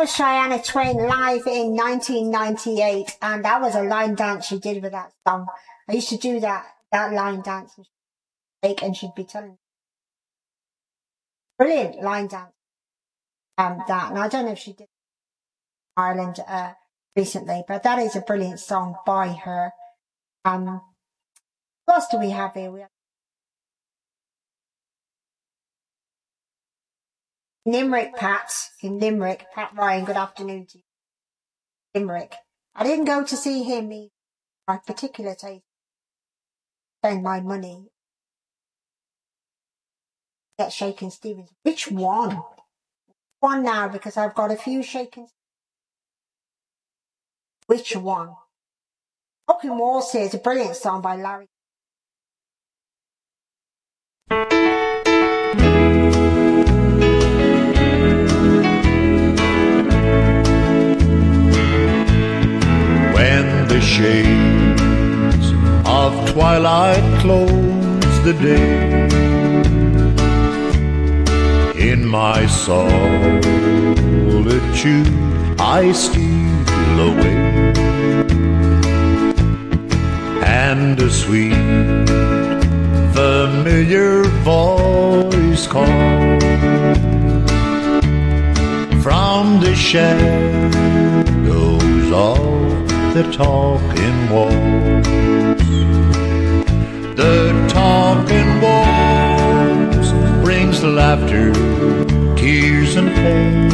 was Shania Twain live in nineteen ninety-eight, and that was a line dance she did with that song. I used to do that, that line dance, and she'd be telling me. Brilliant line dance, um, that, and I don't know if she did in Ireland, uh, recently, but that is a brilliant song by her. Um, what else do we have here? We have Limerick, Pat, in Limerick. Pat Ryan, good afternoon to you. Limerick. I didn't go to see him, he, my particular taste. Spend my money. Get Shakin' Stevens. Which one? One now, because I've got a few Shakin' Stevens. Which one? Broken Walls here is a brilliant song by Larry. When the shades of twilight close the day, in my solitude I steal away, and a sweet familiar voice calls from the shadows of the talking walls. The talking walls brings laughter, tears and pain,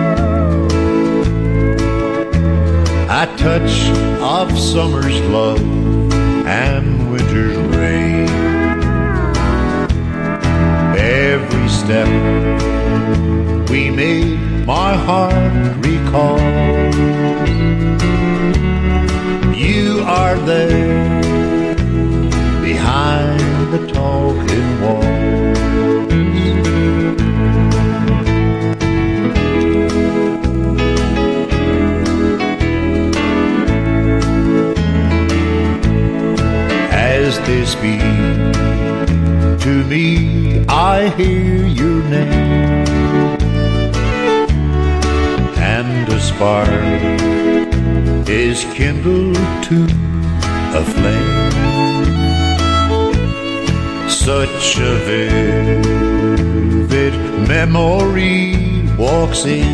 a touch of summer's love and winter's rain. Every step we made, my heart recalls. You are there behind the talking walls. As they speak to me, I hear your name, and a spark is kindled to a flame. Such a vivid memory walks in,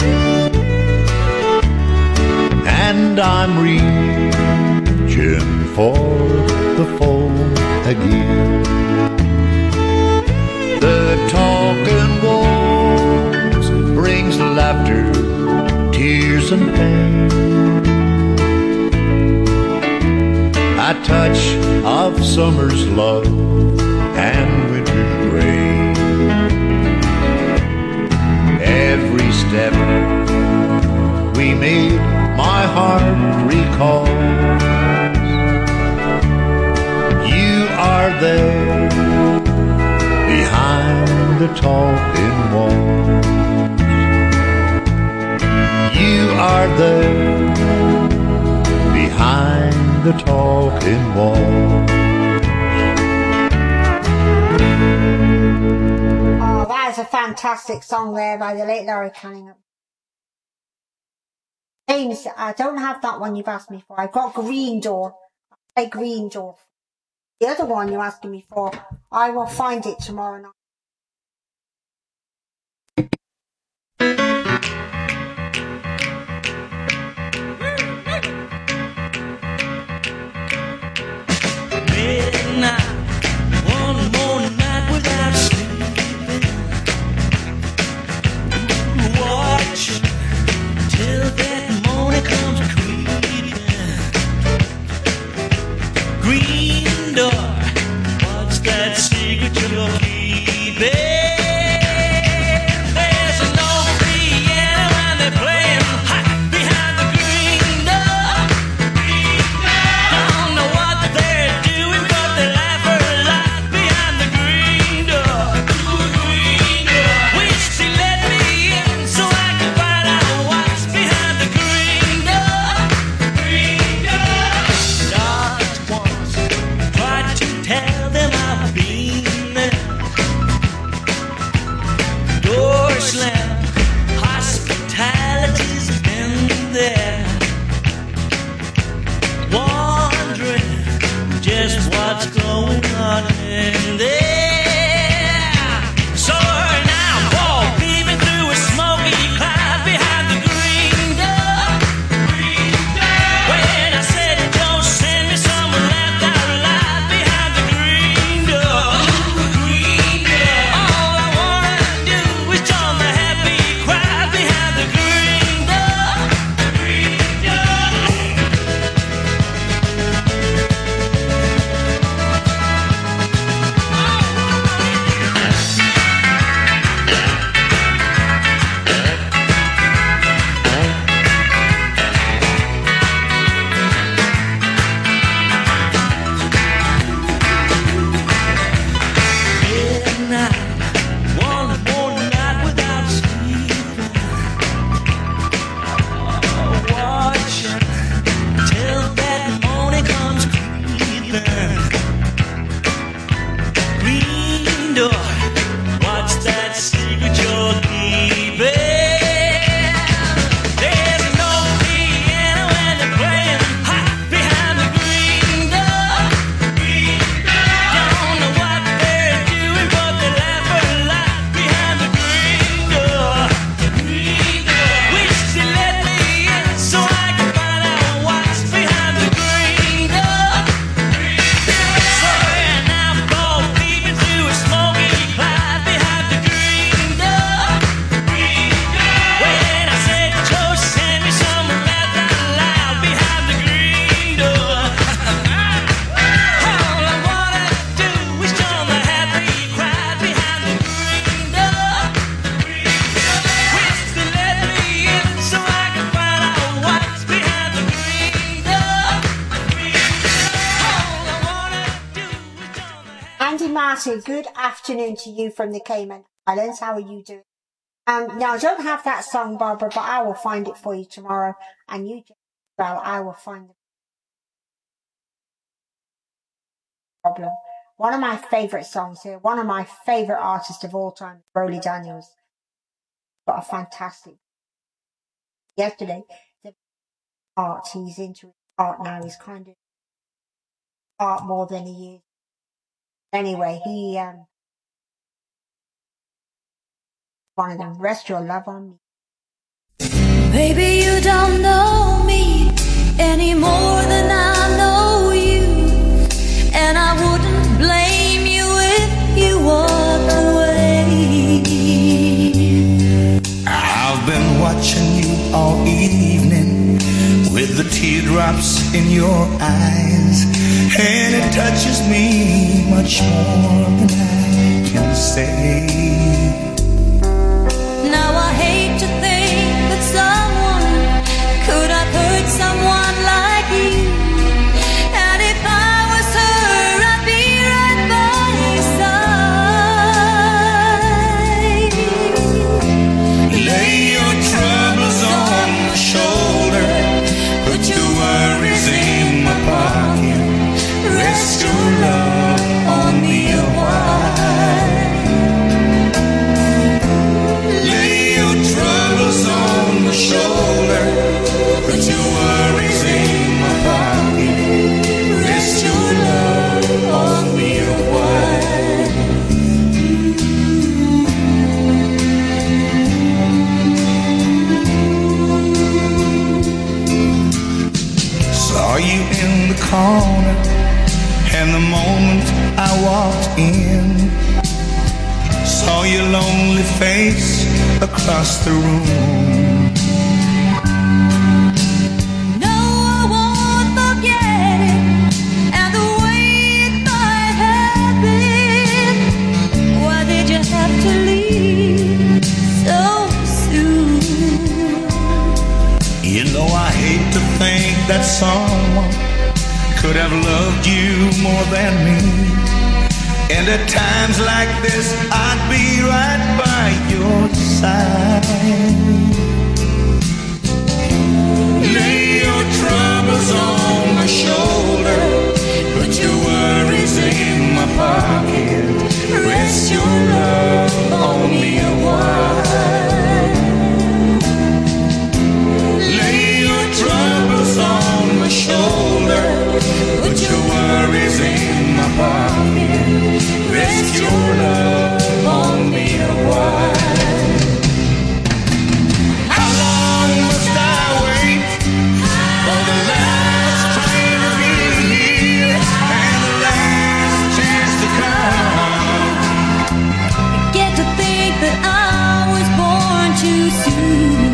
and I'm reaching for the phone again. The talking walls brings laughter, tears and pain, a touch of summer's love and winter's rain. Every step we made, my heart recalls. You are there behind the talking walls. You are there behind the talking walls. Oh, that is a fantastic song there by the late Larry Cunningham. James, I don't have that one you've asked me for. I've got Green Door. I'll play Green Door. The other one you're asking me for, I will find it tomorrow night. Midnight, one more night without sleeping. Watch till that morning comes creeping. Green door, what's that secret you're keeping? There's an old piano and they're playing hot behind the green door. Don't know what they're doing, but they laugh a lot behind the green door. Wish they let me in so I could find out what's behind the green door. Dogs once tried to tell them I've been there. Martin, good afternoon to you from the Cayman Islands. How are you doing? Um, now, I don't have that song, Barbara, but I will find it for you tomorrow. And you, well, I will find the problem. One of my favourite songs here, one of my favourite artists of all time, Rolly Daniels. Got a fantastic. Yesterday, the art, he's into art now. He's kind of art more than he is. Anyway, he, um, one of them, Rest Your Love on Me. Baby, you don't know me any more than I know you, and I wouldn't blame you if you walk away. I've been watching you all evening with the teardrops in your eyes, and it touches me much more than I can say. Now I hate to think that someone could have hurt someone like you, and if I was her, I'd be right by your side. Lay your troubles on my shoulder, put your worries in my pocket, rest your love on me a while. On my shoulder, put your worries in my pocket, rest your love on me a while. Saw you in the corner, and the moment I walked in, saw your lonely face across the room. No, I won't forget it, and the way it might have been. Why did you have to leave so soon? You know I hate to think that someone could have loved you more than me, and at times like this, I'd be right by your side. Lay your troubles on my shoulder, put your worries in my pocket, rest your love on me a while. Lay your troubles on my shoulder, put your worries in my pocket, rest your love on me a while. How long must I wait for the last train to be here and the last chance to come? I get to think that I was born too soon.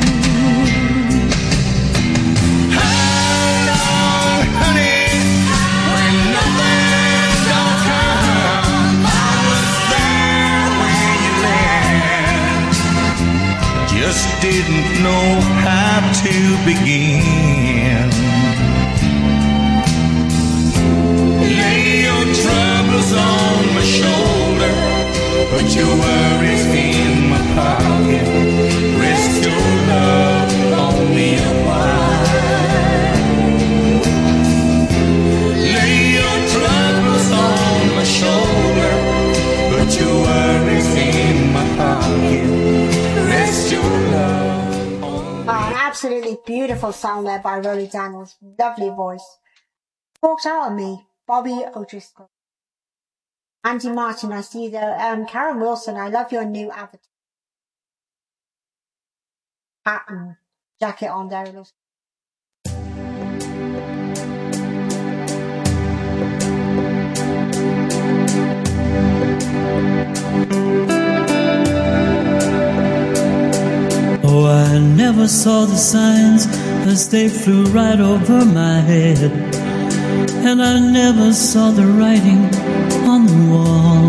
How long, honey, when nothing don't come? I was there when you left, just didn't know how to begin. Lay your troubles on my shoulder, put your worries in my pocket, rest your love on me a while. Lay your troubles on my shoulder, put your worries in my pocket, rest your love on me. Oh, an absolutely beautiful song there by Rolly Daniels. Lovely voice. Walked out on me, Bobby O'Driscoll. Andy Martin, I see you there. Um, Karen Wilson, I love your new avatar. Hat and jacket on there. It looks Oh, I never saw the signs as they flew right over my head, and I never saw the writing on the wall.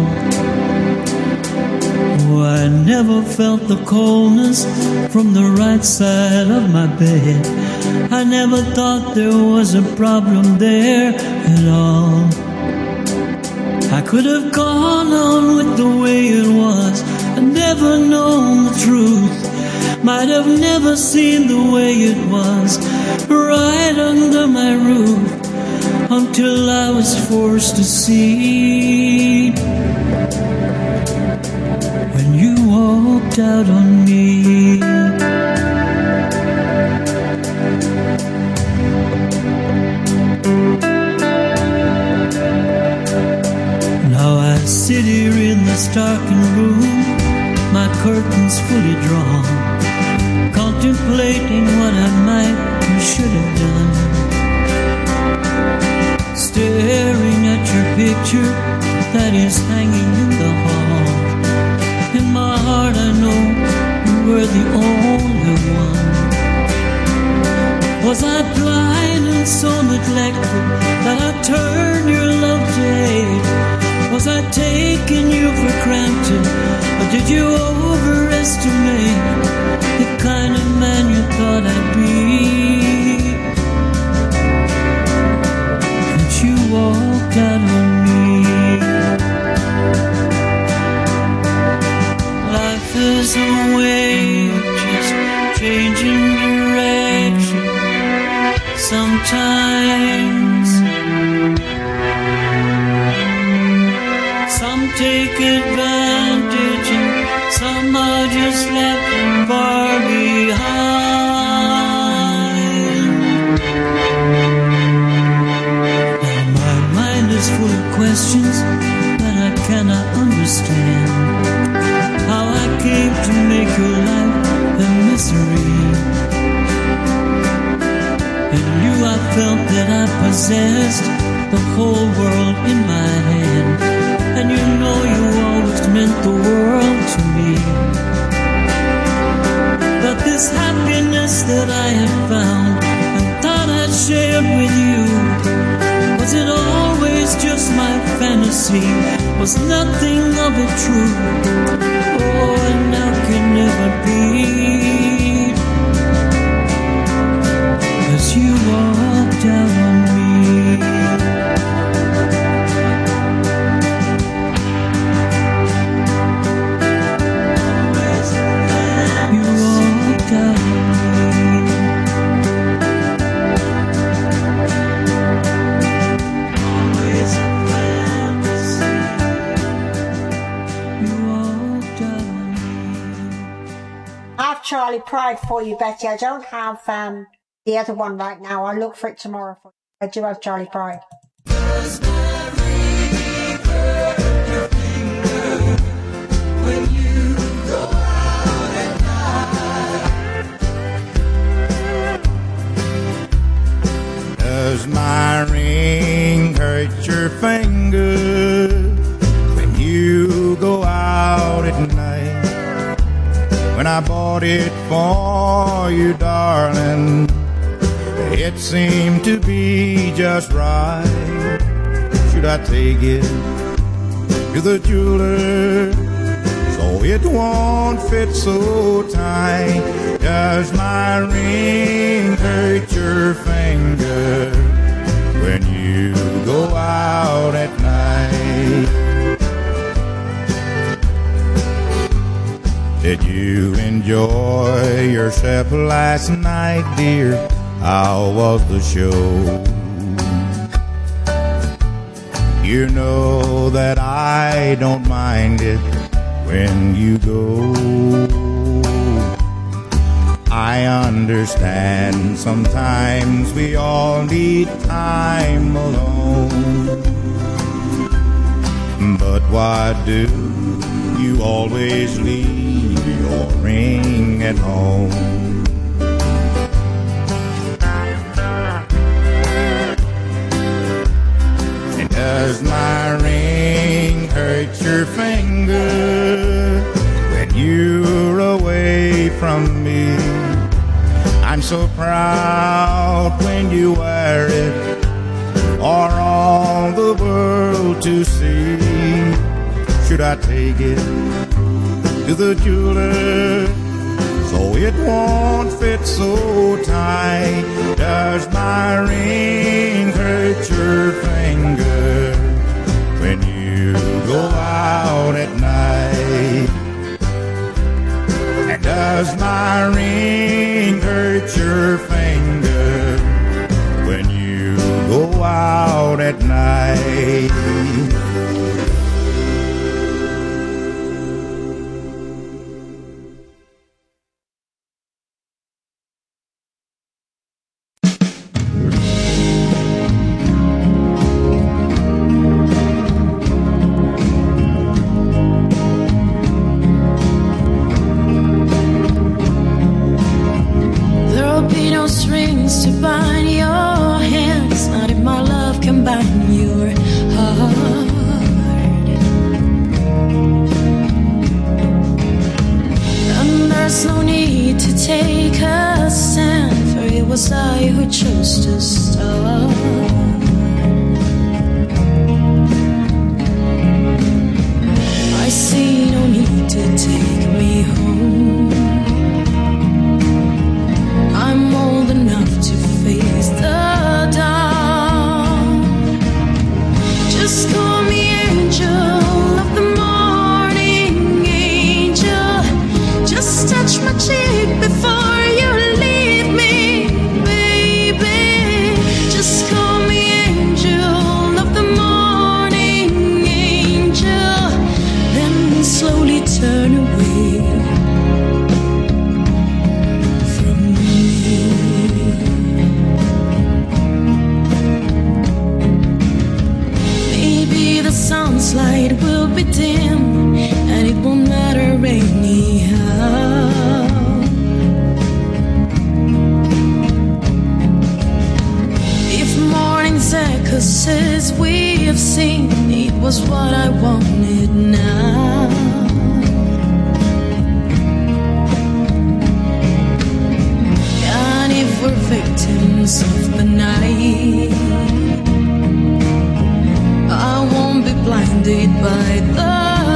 Oh, I never felt the coldness from the right side of my bed. I never thought there was a problem there at all. I could have gone on with the way it was and never known the truth. Might have never seen the way it was right under my roof, until I was forced to see when you walked out on me. Now I sit here in this darkened room, my curtains fully drawn, contemplating what I might and should have done, staring at your picture that is hanging in the hall. In my heart I know you were the only one. Was I blind and so neglectful that I turned your love to hate? Was I taking you for granted, or did you overestimate the kind of man you thought I'd be? But you walked out on me. Life is a wave, just changing direction. Sometimes some take advantage and some are just left far behind. Now my mind is full of questions that I cannot understand. How I came to make your life a misery. In you I felt that I possessed the whole world in my hand. And you know you always meant the world to me. But this happiness that I have found and thought I'd share with you, was it always just my fantasy? Was nothing of it true? Oh, and now can never be, 'cause you walked out on me. Charlie Pride for you, Betty. I don't have um, the other one right now. I'll look for it tomorrow for you. I do have Charlie Pride. Does my ring hurt your finger when you go out at night? When I bought it for you, darling, it seemed to be just right. Should I take it to the jeweler so it won't fit so tight? Does my ring hurt your finger when you go out at night? Did you enjoy yourself last night, dear? How was the show? You know that I don't mind it when you go. I understand sometimes we all need time alone. But why do you always leave your ring at home? And does my ring hurt your finger when you're away from me? I'm so proud when you wear it for all the world to see. Should I take it to the jeweler so it won't fit so tight? Does my ring hurt your finger when you you go out at night. And does my ring hurt your finger when you go out at night? There'll be no strings to bind your hands, not if my love can bind your heart. And there's no need to take a stand, for it was I who chose to start. I see no need to take me home. I'm old enough to face the dawn. Just call me angel of the morning, angel. Just touch my cheek before you leave me, baby. Just call me angel of the morning, angel. Then slowly turn away from me. Maybe the sunlight will be dim and it won't matter anyhow. If morning's echoes as we have seen, it was what I wanted now. And if we're victims of the night, I won't be blinded by the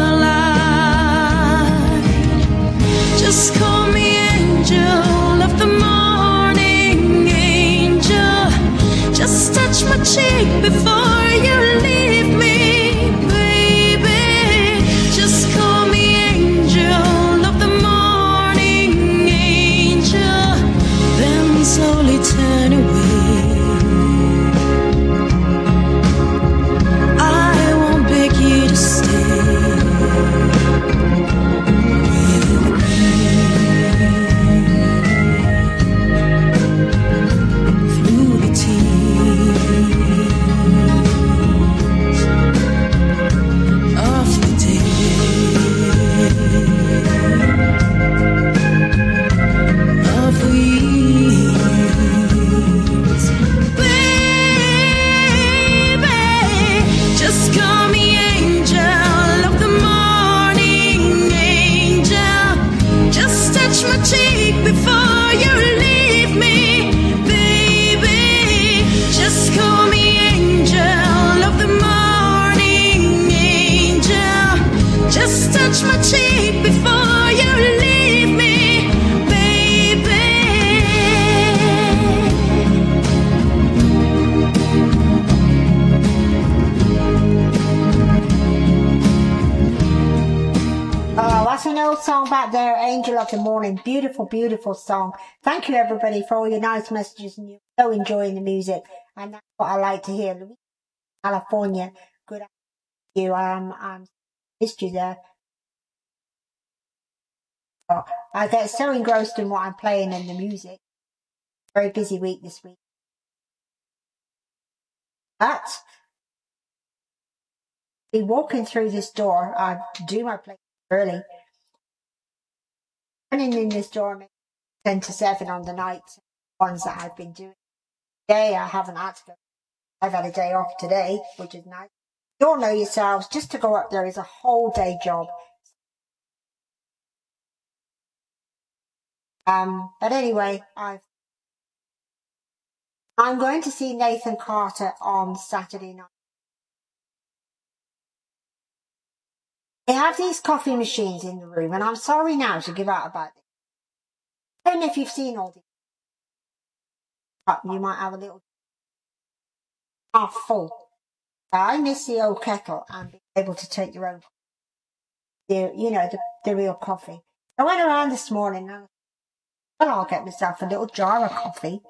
light. Just call me angel of the morning, angel. Just touch my cheek before you leave me, baby. Just call me angel of the morning, angel. Then slowly turn away. I won't beg you to stay with me through the tears of the day, of the years. Baby, just call me angel of the morning, angel. Just touch my cheek before you leave me, baby. Just call me angel of the morning, angel. Just touch my cheek before you leave me, baby. Oh, that's an old song back there, Angel of the Morning. Beautiful, beautiful song. Thank you, everybody, for all your nice messages and you're so enjoying the music. And that's what I like to hear. Louisiana, California, good afternoon to you. Um, I'm missed you there. Oh, I get so engrossed in what I'm playing and the music. Very busy week this week. But be walking through this door. I do my play early. Running in this door, maybe ten to seven on the nights, ones that I've been doing. Today I haven't had to go. I've had a day off today, which is nice. You all know yourselves, just to go up there is a whole day job. Um, but anyway, I've, I'm going to see Nathan Carter on Saturday night. They have these coffee machines in the room, and I'm sorry now to give out about this. I don't know if you've seen all these. But you might have a little half full. I miss the old kettle, and able to take your own, the, you know, the, the real coffee. I went around this morning and I thought I'll get myself a little jar of coffee.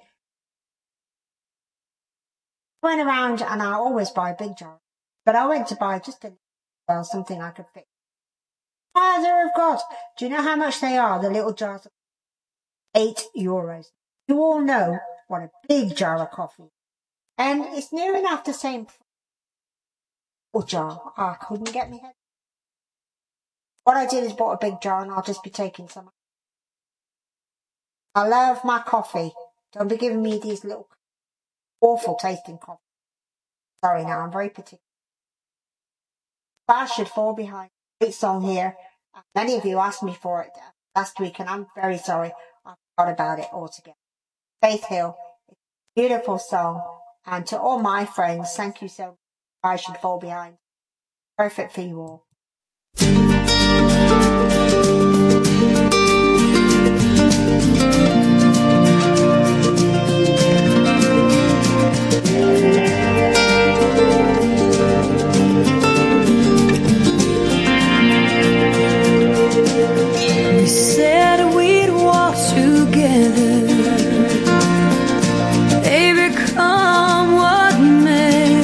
I went around and I always buy a big jar, but I went to buy just a well, something I could fit. Father of God, do you know how much they are, the little jars? Eight euros. You all know what a big jar of coffee is. And it's near enough the same little jar. I couldn't get my head. What I did is bought a big jar and I'll just be taking some. I love my coffee. Don't be giving me these little awful tasting coffee. Sorry now, I'm very particular. Stars Should Fall Behind. Great song here. Many of you asked me for it last week and I'm very sorry. I forgot about it altogether. Faith Hill. It's a beautiful song. And to all my friends, thank you so much. I Should Fall Behind. Perfect for you all. We said we'd walk together, baby, come what may.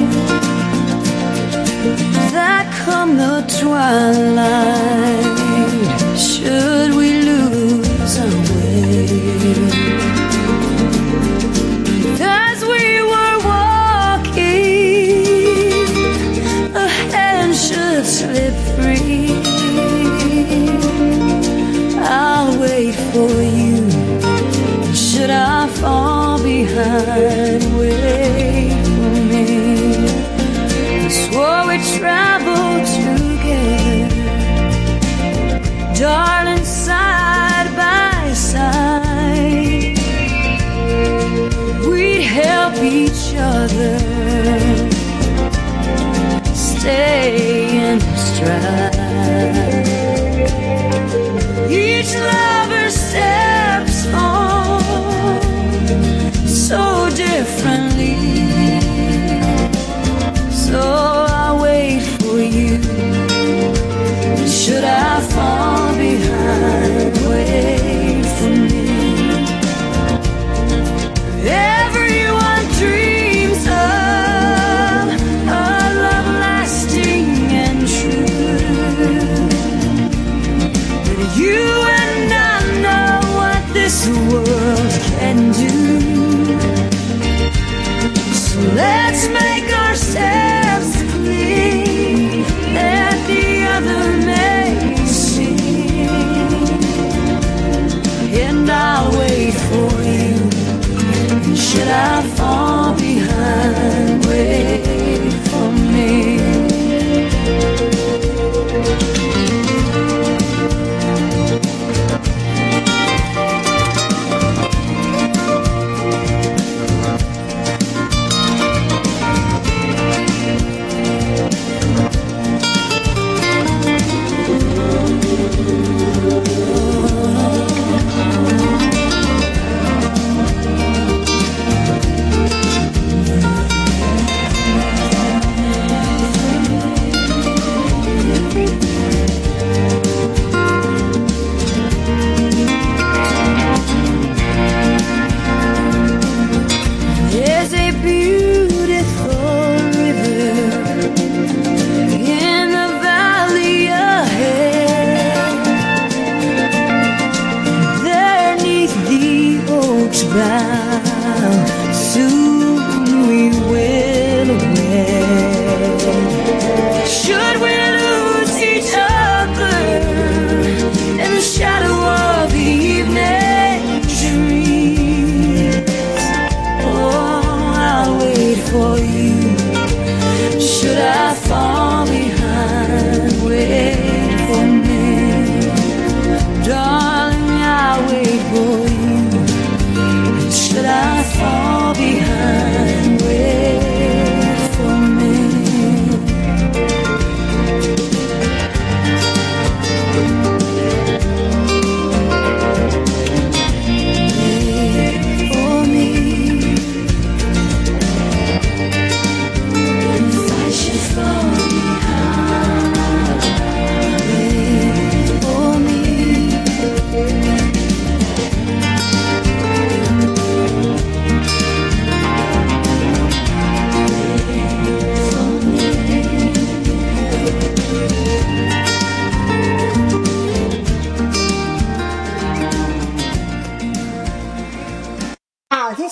That come the twilight, should we lose our way? As we were walking, a hand should slip free. I'll wait for you. Should I fall behind, wait for me. We swore we'd travel together, darling, side by side. We'd help each other stay in stride. Each lover steps on so differently, so I'll wait for you. Should I fall behind, wait for me. Everyone dreams of a love lasting and true. You and I know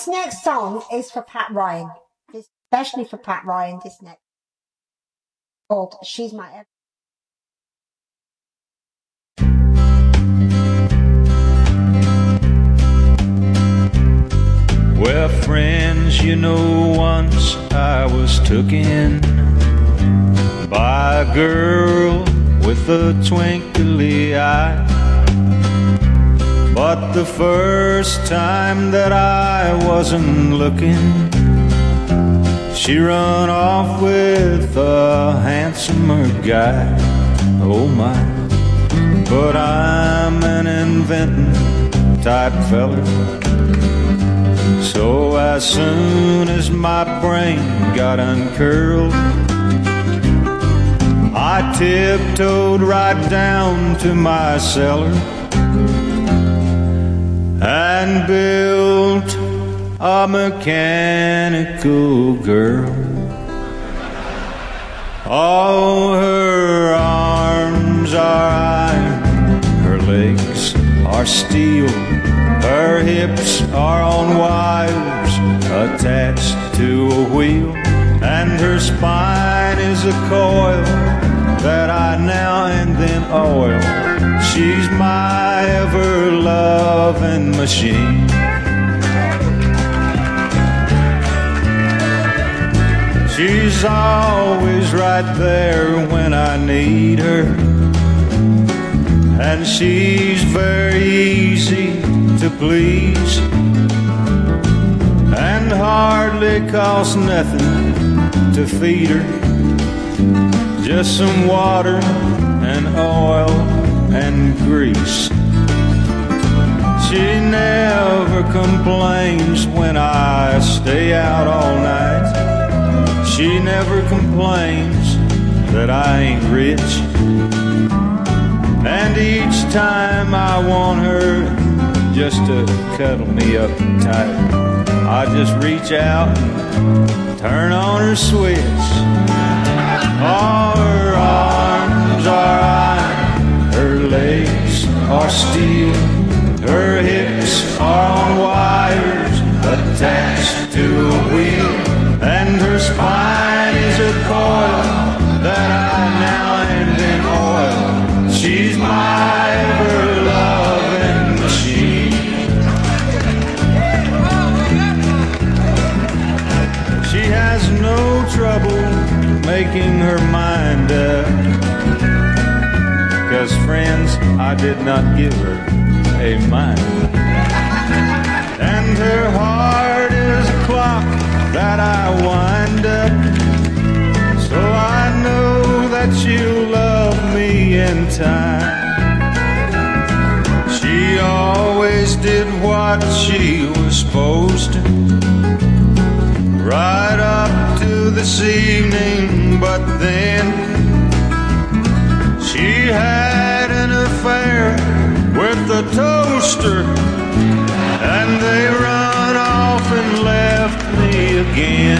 this next song is for Pat Ryan. This, especially for Pat Ryan, this next called She's My Everything. Well, friends, you know, once I was took in by a girl with a twinkly eye. But the first time that I wasn't looking, she run off with a handsomer guy. Oh my, but I'm an inventing type feller. So as soon as my brain got uncurled, I tiptoed right down to my cellar and built a mechanical girl. Oh, her arms are iron, her legs are steel, her hips are on wires attached to a wheel, and her spine is a coil that I now and then oil. She's my ever-loving machine. She's always right there when I need her, and she's very easy to please, and hardly costs nothing to feed her. Just some water and oil and grease. She never complains when I stay out all night. She never complains that I ain't rich. And each time I want her just to cuddle me up tight, I just reach out and turn on her switch. Oh, her arms are iron, her legs are steel, her hips are on wires attached to a wheel, and her spine is a coil that I now and then oil. She's my ever-loving machine. She has no trouble making her mind up, 'cause friends, I did not give her a mind. And her heart is a clock that I wind up, so I know that she'll love me in time. She always did what she was supposed to, right up to this evening, but then she had an affair with the toaster, and they run off and left me again.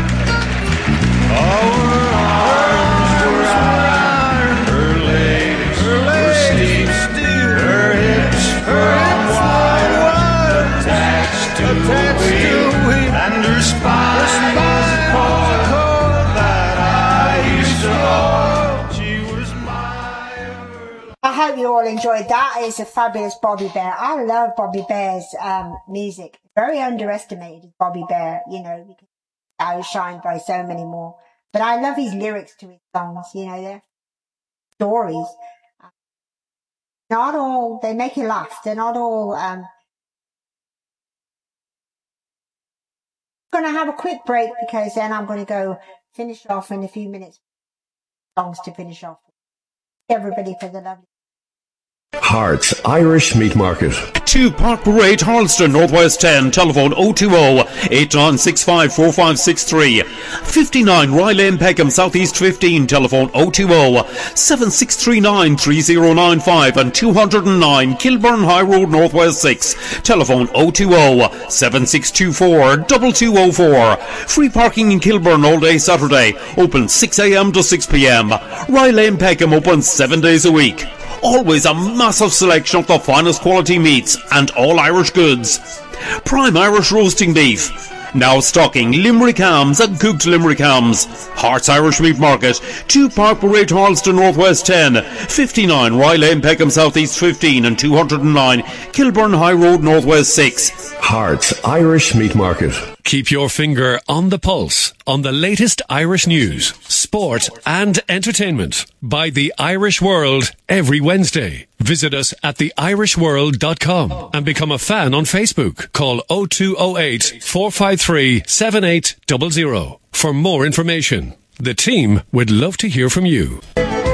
Oh, her arms were iron, her legs were steel, her hips were on wire attached to a wheel, and her spine was a coil that I used to oil. She was my ever. I hope you all enjoyed that. It's a fabulous Bobby Bear. I love Bobby Bear's um, music. Very underestimated, Bobby Bear. You know, because outshined by so many more. But I love his lyrics to his songs. You know, they're stories. Not all, they make you laugh. They're not all. Um, I'm going to have a quick break because then I'm going to go finish off in a few minutes. Songs to finish off. Everybody for the lovely. Hart's Irish Meat Market. two Park Parade, Harleston, Northwest ten, telephone oh two oh, eight nine six five, four five six three. fifty-nine Rye Lane, Peckham, Southeast fifteen, telephone oh two oh, seven six three nine, three oh nine five, and two oh nine Kilburn High Road, Northwest six, telephone oh two oh, seven six two four, two two oh four. Free parking in Kilburn all day Saturday, open six a.m. to six p.m. Rye Lane, Peckham, open seven days a week. Always a massive selection of the finest quality meats and all Irish goods. Prime Irish roasting beef. Now stocking Limerick hams and cooked Limerick hams. Hearts Irish Meat Market, two Park Parade, Harleston Northwest ten, fifty-nine Rye Lane, Peckham Southeast fifteen, and two hundred nine Kilburn High Road Northwest six. Hearts Irish Meat Market. Keep your finger on the pulse on the latest Irish news, sport and entertainment by The Irish World every Wednesday. Visit us at the irish world dot com and become a fan on Facebook. Call oh two oh eight, four five three, seven eight zero zero for more information. The team would love to hear from you.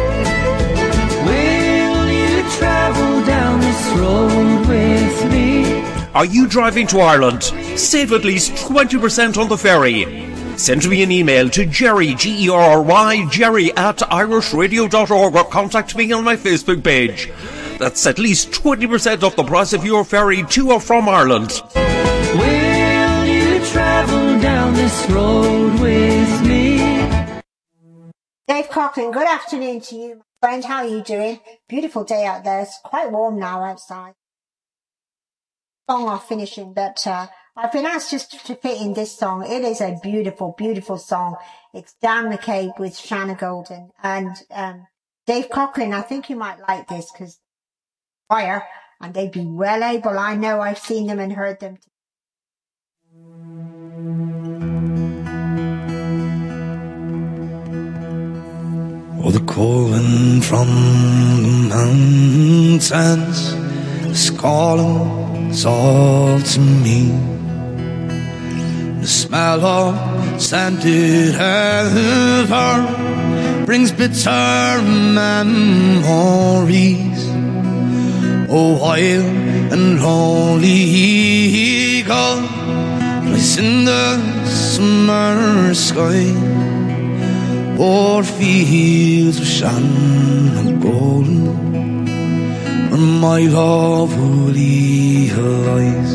Will you travel down this road with me? Are you driving to Ireland? Save at least twenty percent on the ferry. Send me an email to Jerry, G E R R Y, Jerry at irish radio dot org, or contact me on my Facebook page. That's at least twenty percent off the price of your ferry to or from Ireland. Will you travel down this road with me? Dave Coughlin, good afternoon to you, my friend. How are you doing? Beautiful day out there. It's quite warm now outside. Song off finishing, but uh, I've been asked just to fit in this song. It is a beautiful, beautiful song. It's Dan McCabe with Shanna Golden. And um, Dave Coughlin, I think you might like this because fire, and they'd be well able. I know I've seen them and heard them. Oh, the cold wind from the mountains is calling us all to me. The smell of scented heather brings bitter memories. Oh, wild and lonely eagle flies in the summer sky o'er fields of Shanna Golden, where my love wholly lies.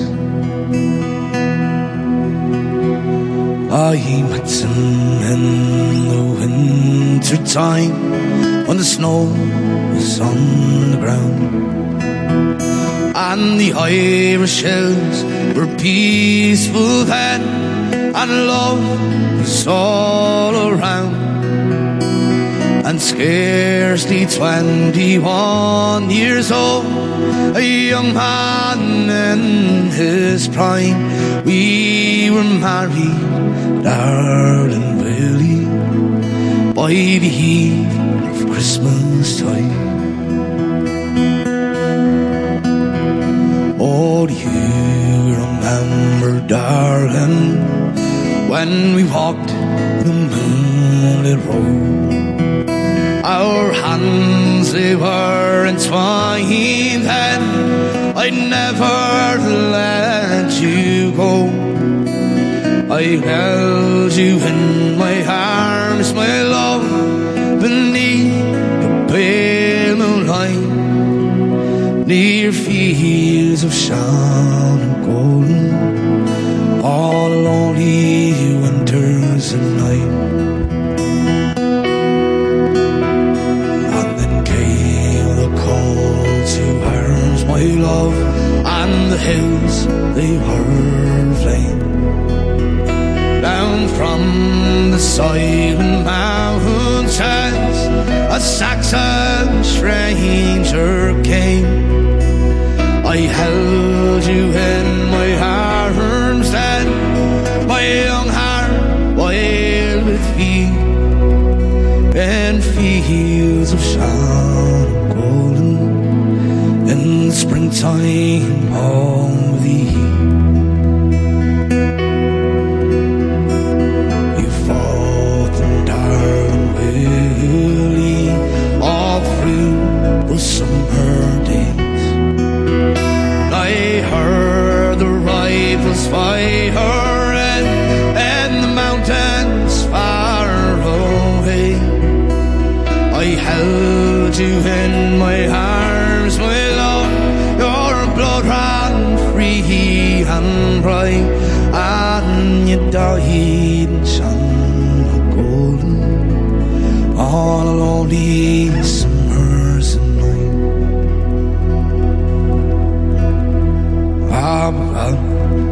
I met him in the winter time when the snow was on the ground, and the Irish hills were peaceful then, and love was all around. And scarcely twenty-one years old, a young man in his prime, we were married, darling Willie, by the eve of Christmas time. Oh, do you remember, darling, when we walked the moonlit road? Our hands, they were entwined, and I'd never let you go. I held you in my arms, my love, beneath the pale moonlight, near fields of Shanna Golden, all lonely winters and night. My love, and the hills, they were flame. Down from the silent mountains a Saxon stranger came. I held you in my arms then, my young heart wild with fear, in fields of Shanna Golden, in the springtime of the heat. You fought and darling Willie all through those summer days. I heard the rifles fire and, and the mountains far away. I held you in my arms, my love, your blood ran free and bright, and you died in Shanna Golden on a lonely summer's night. Ah, well,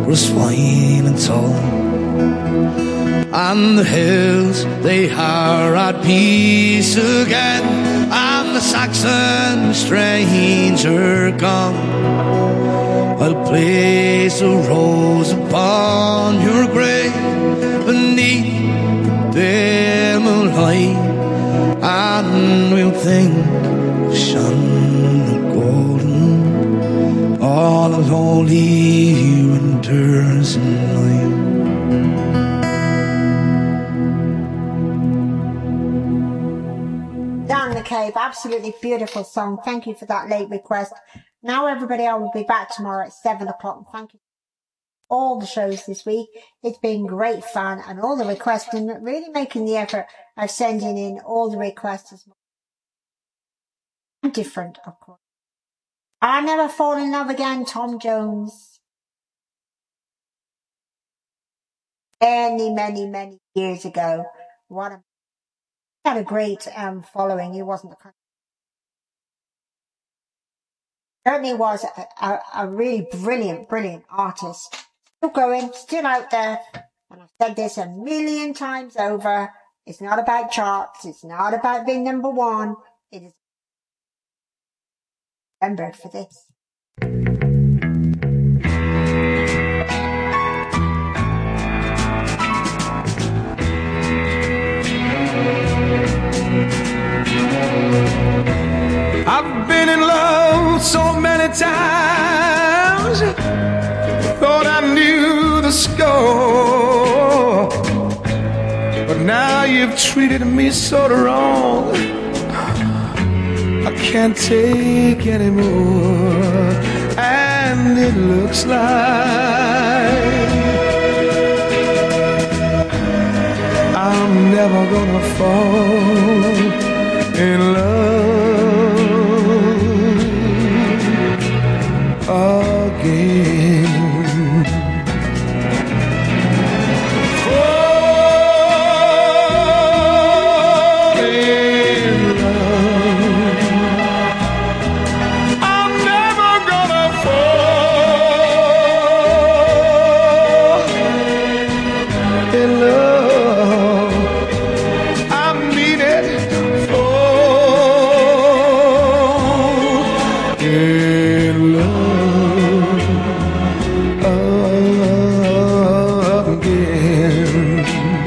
was fine and tall, and the hills, they are at peace again, and the Saxon stranger gone. I'll place a rose upon your grave beneath the moonlight, and we'll think of Shanna Golden all alone here in Thursday night. Down the Cave, absolutely beautiful song. Thank you for that late request. Now, everybody, I will be back tomorrow at seven o'clock. And thank you for all the shows this week. It's been great fun, and all the requests, and really making the effort of sending in all the requests as well. Different, of course. I Never Fall in Love Again, Tom Jones. Many, many, many years ago. What a, he had a great um, following. He wasn't the kind. Certainly was a, a, a really brilliant, brilliant artist. Still going, still out there. And I've said this a million times over. It's not about charts. It's not about being number one. It is remembered for this. I've been in love so many times, thought I knew the score, but now you've treated me so wrong, I can't take anymore, and it looks like I'm never gonna fall in love again. Fall in love. I'm never gonna fall in love. I mean it. Fall in love again.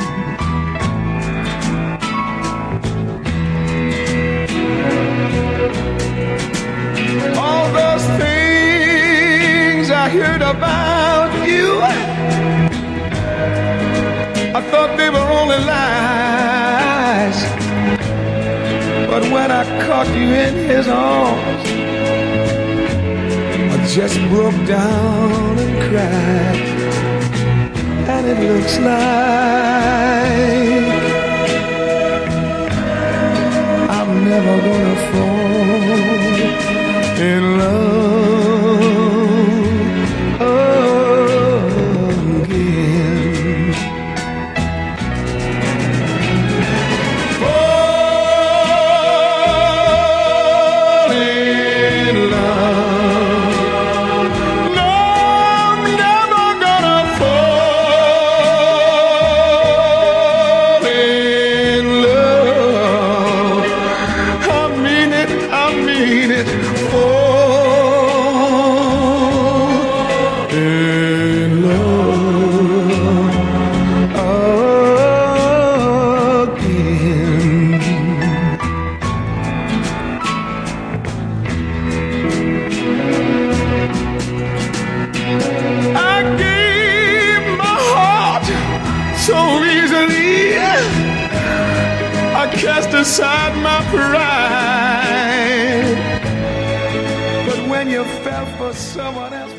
All those things I heard about you, I thought they were only lies, but when I caught you in his arms, I just broke down and cried, and it looks like I'm never gonna fall in love again. Fall in love. No, I'm never gonna fall in love. I mean it, I mean it. Fall in love again. I gave my heart so easily, I cast aside my pride, but when you fell for someone else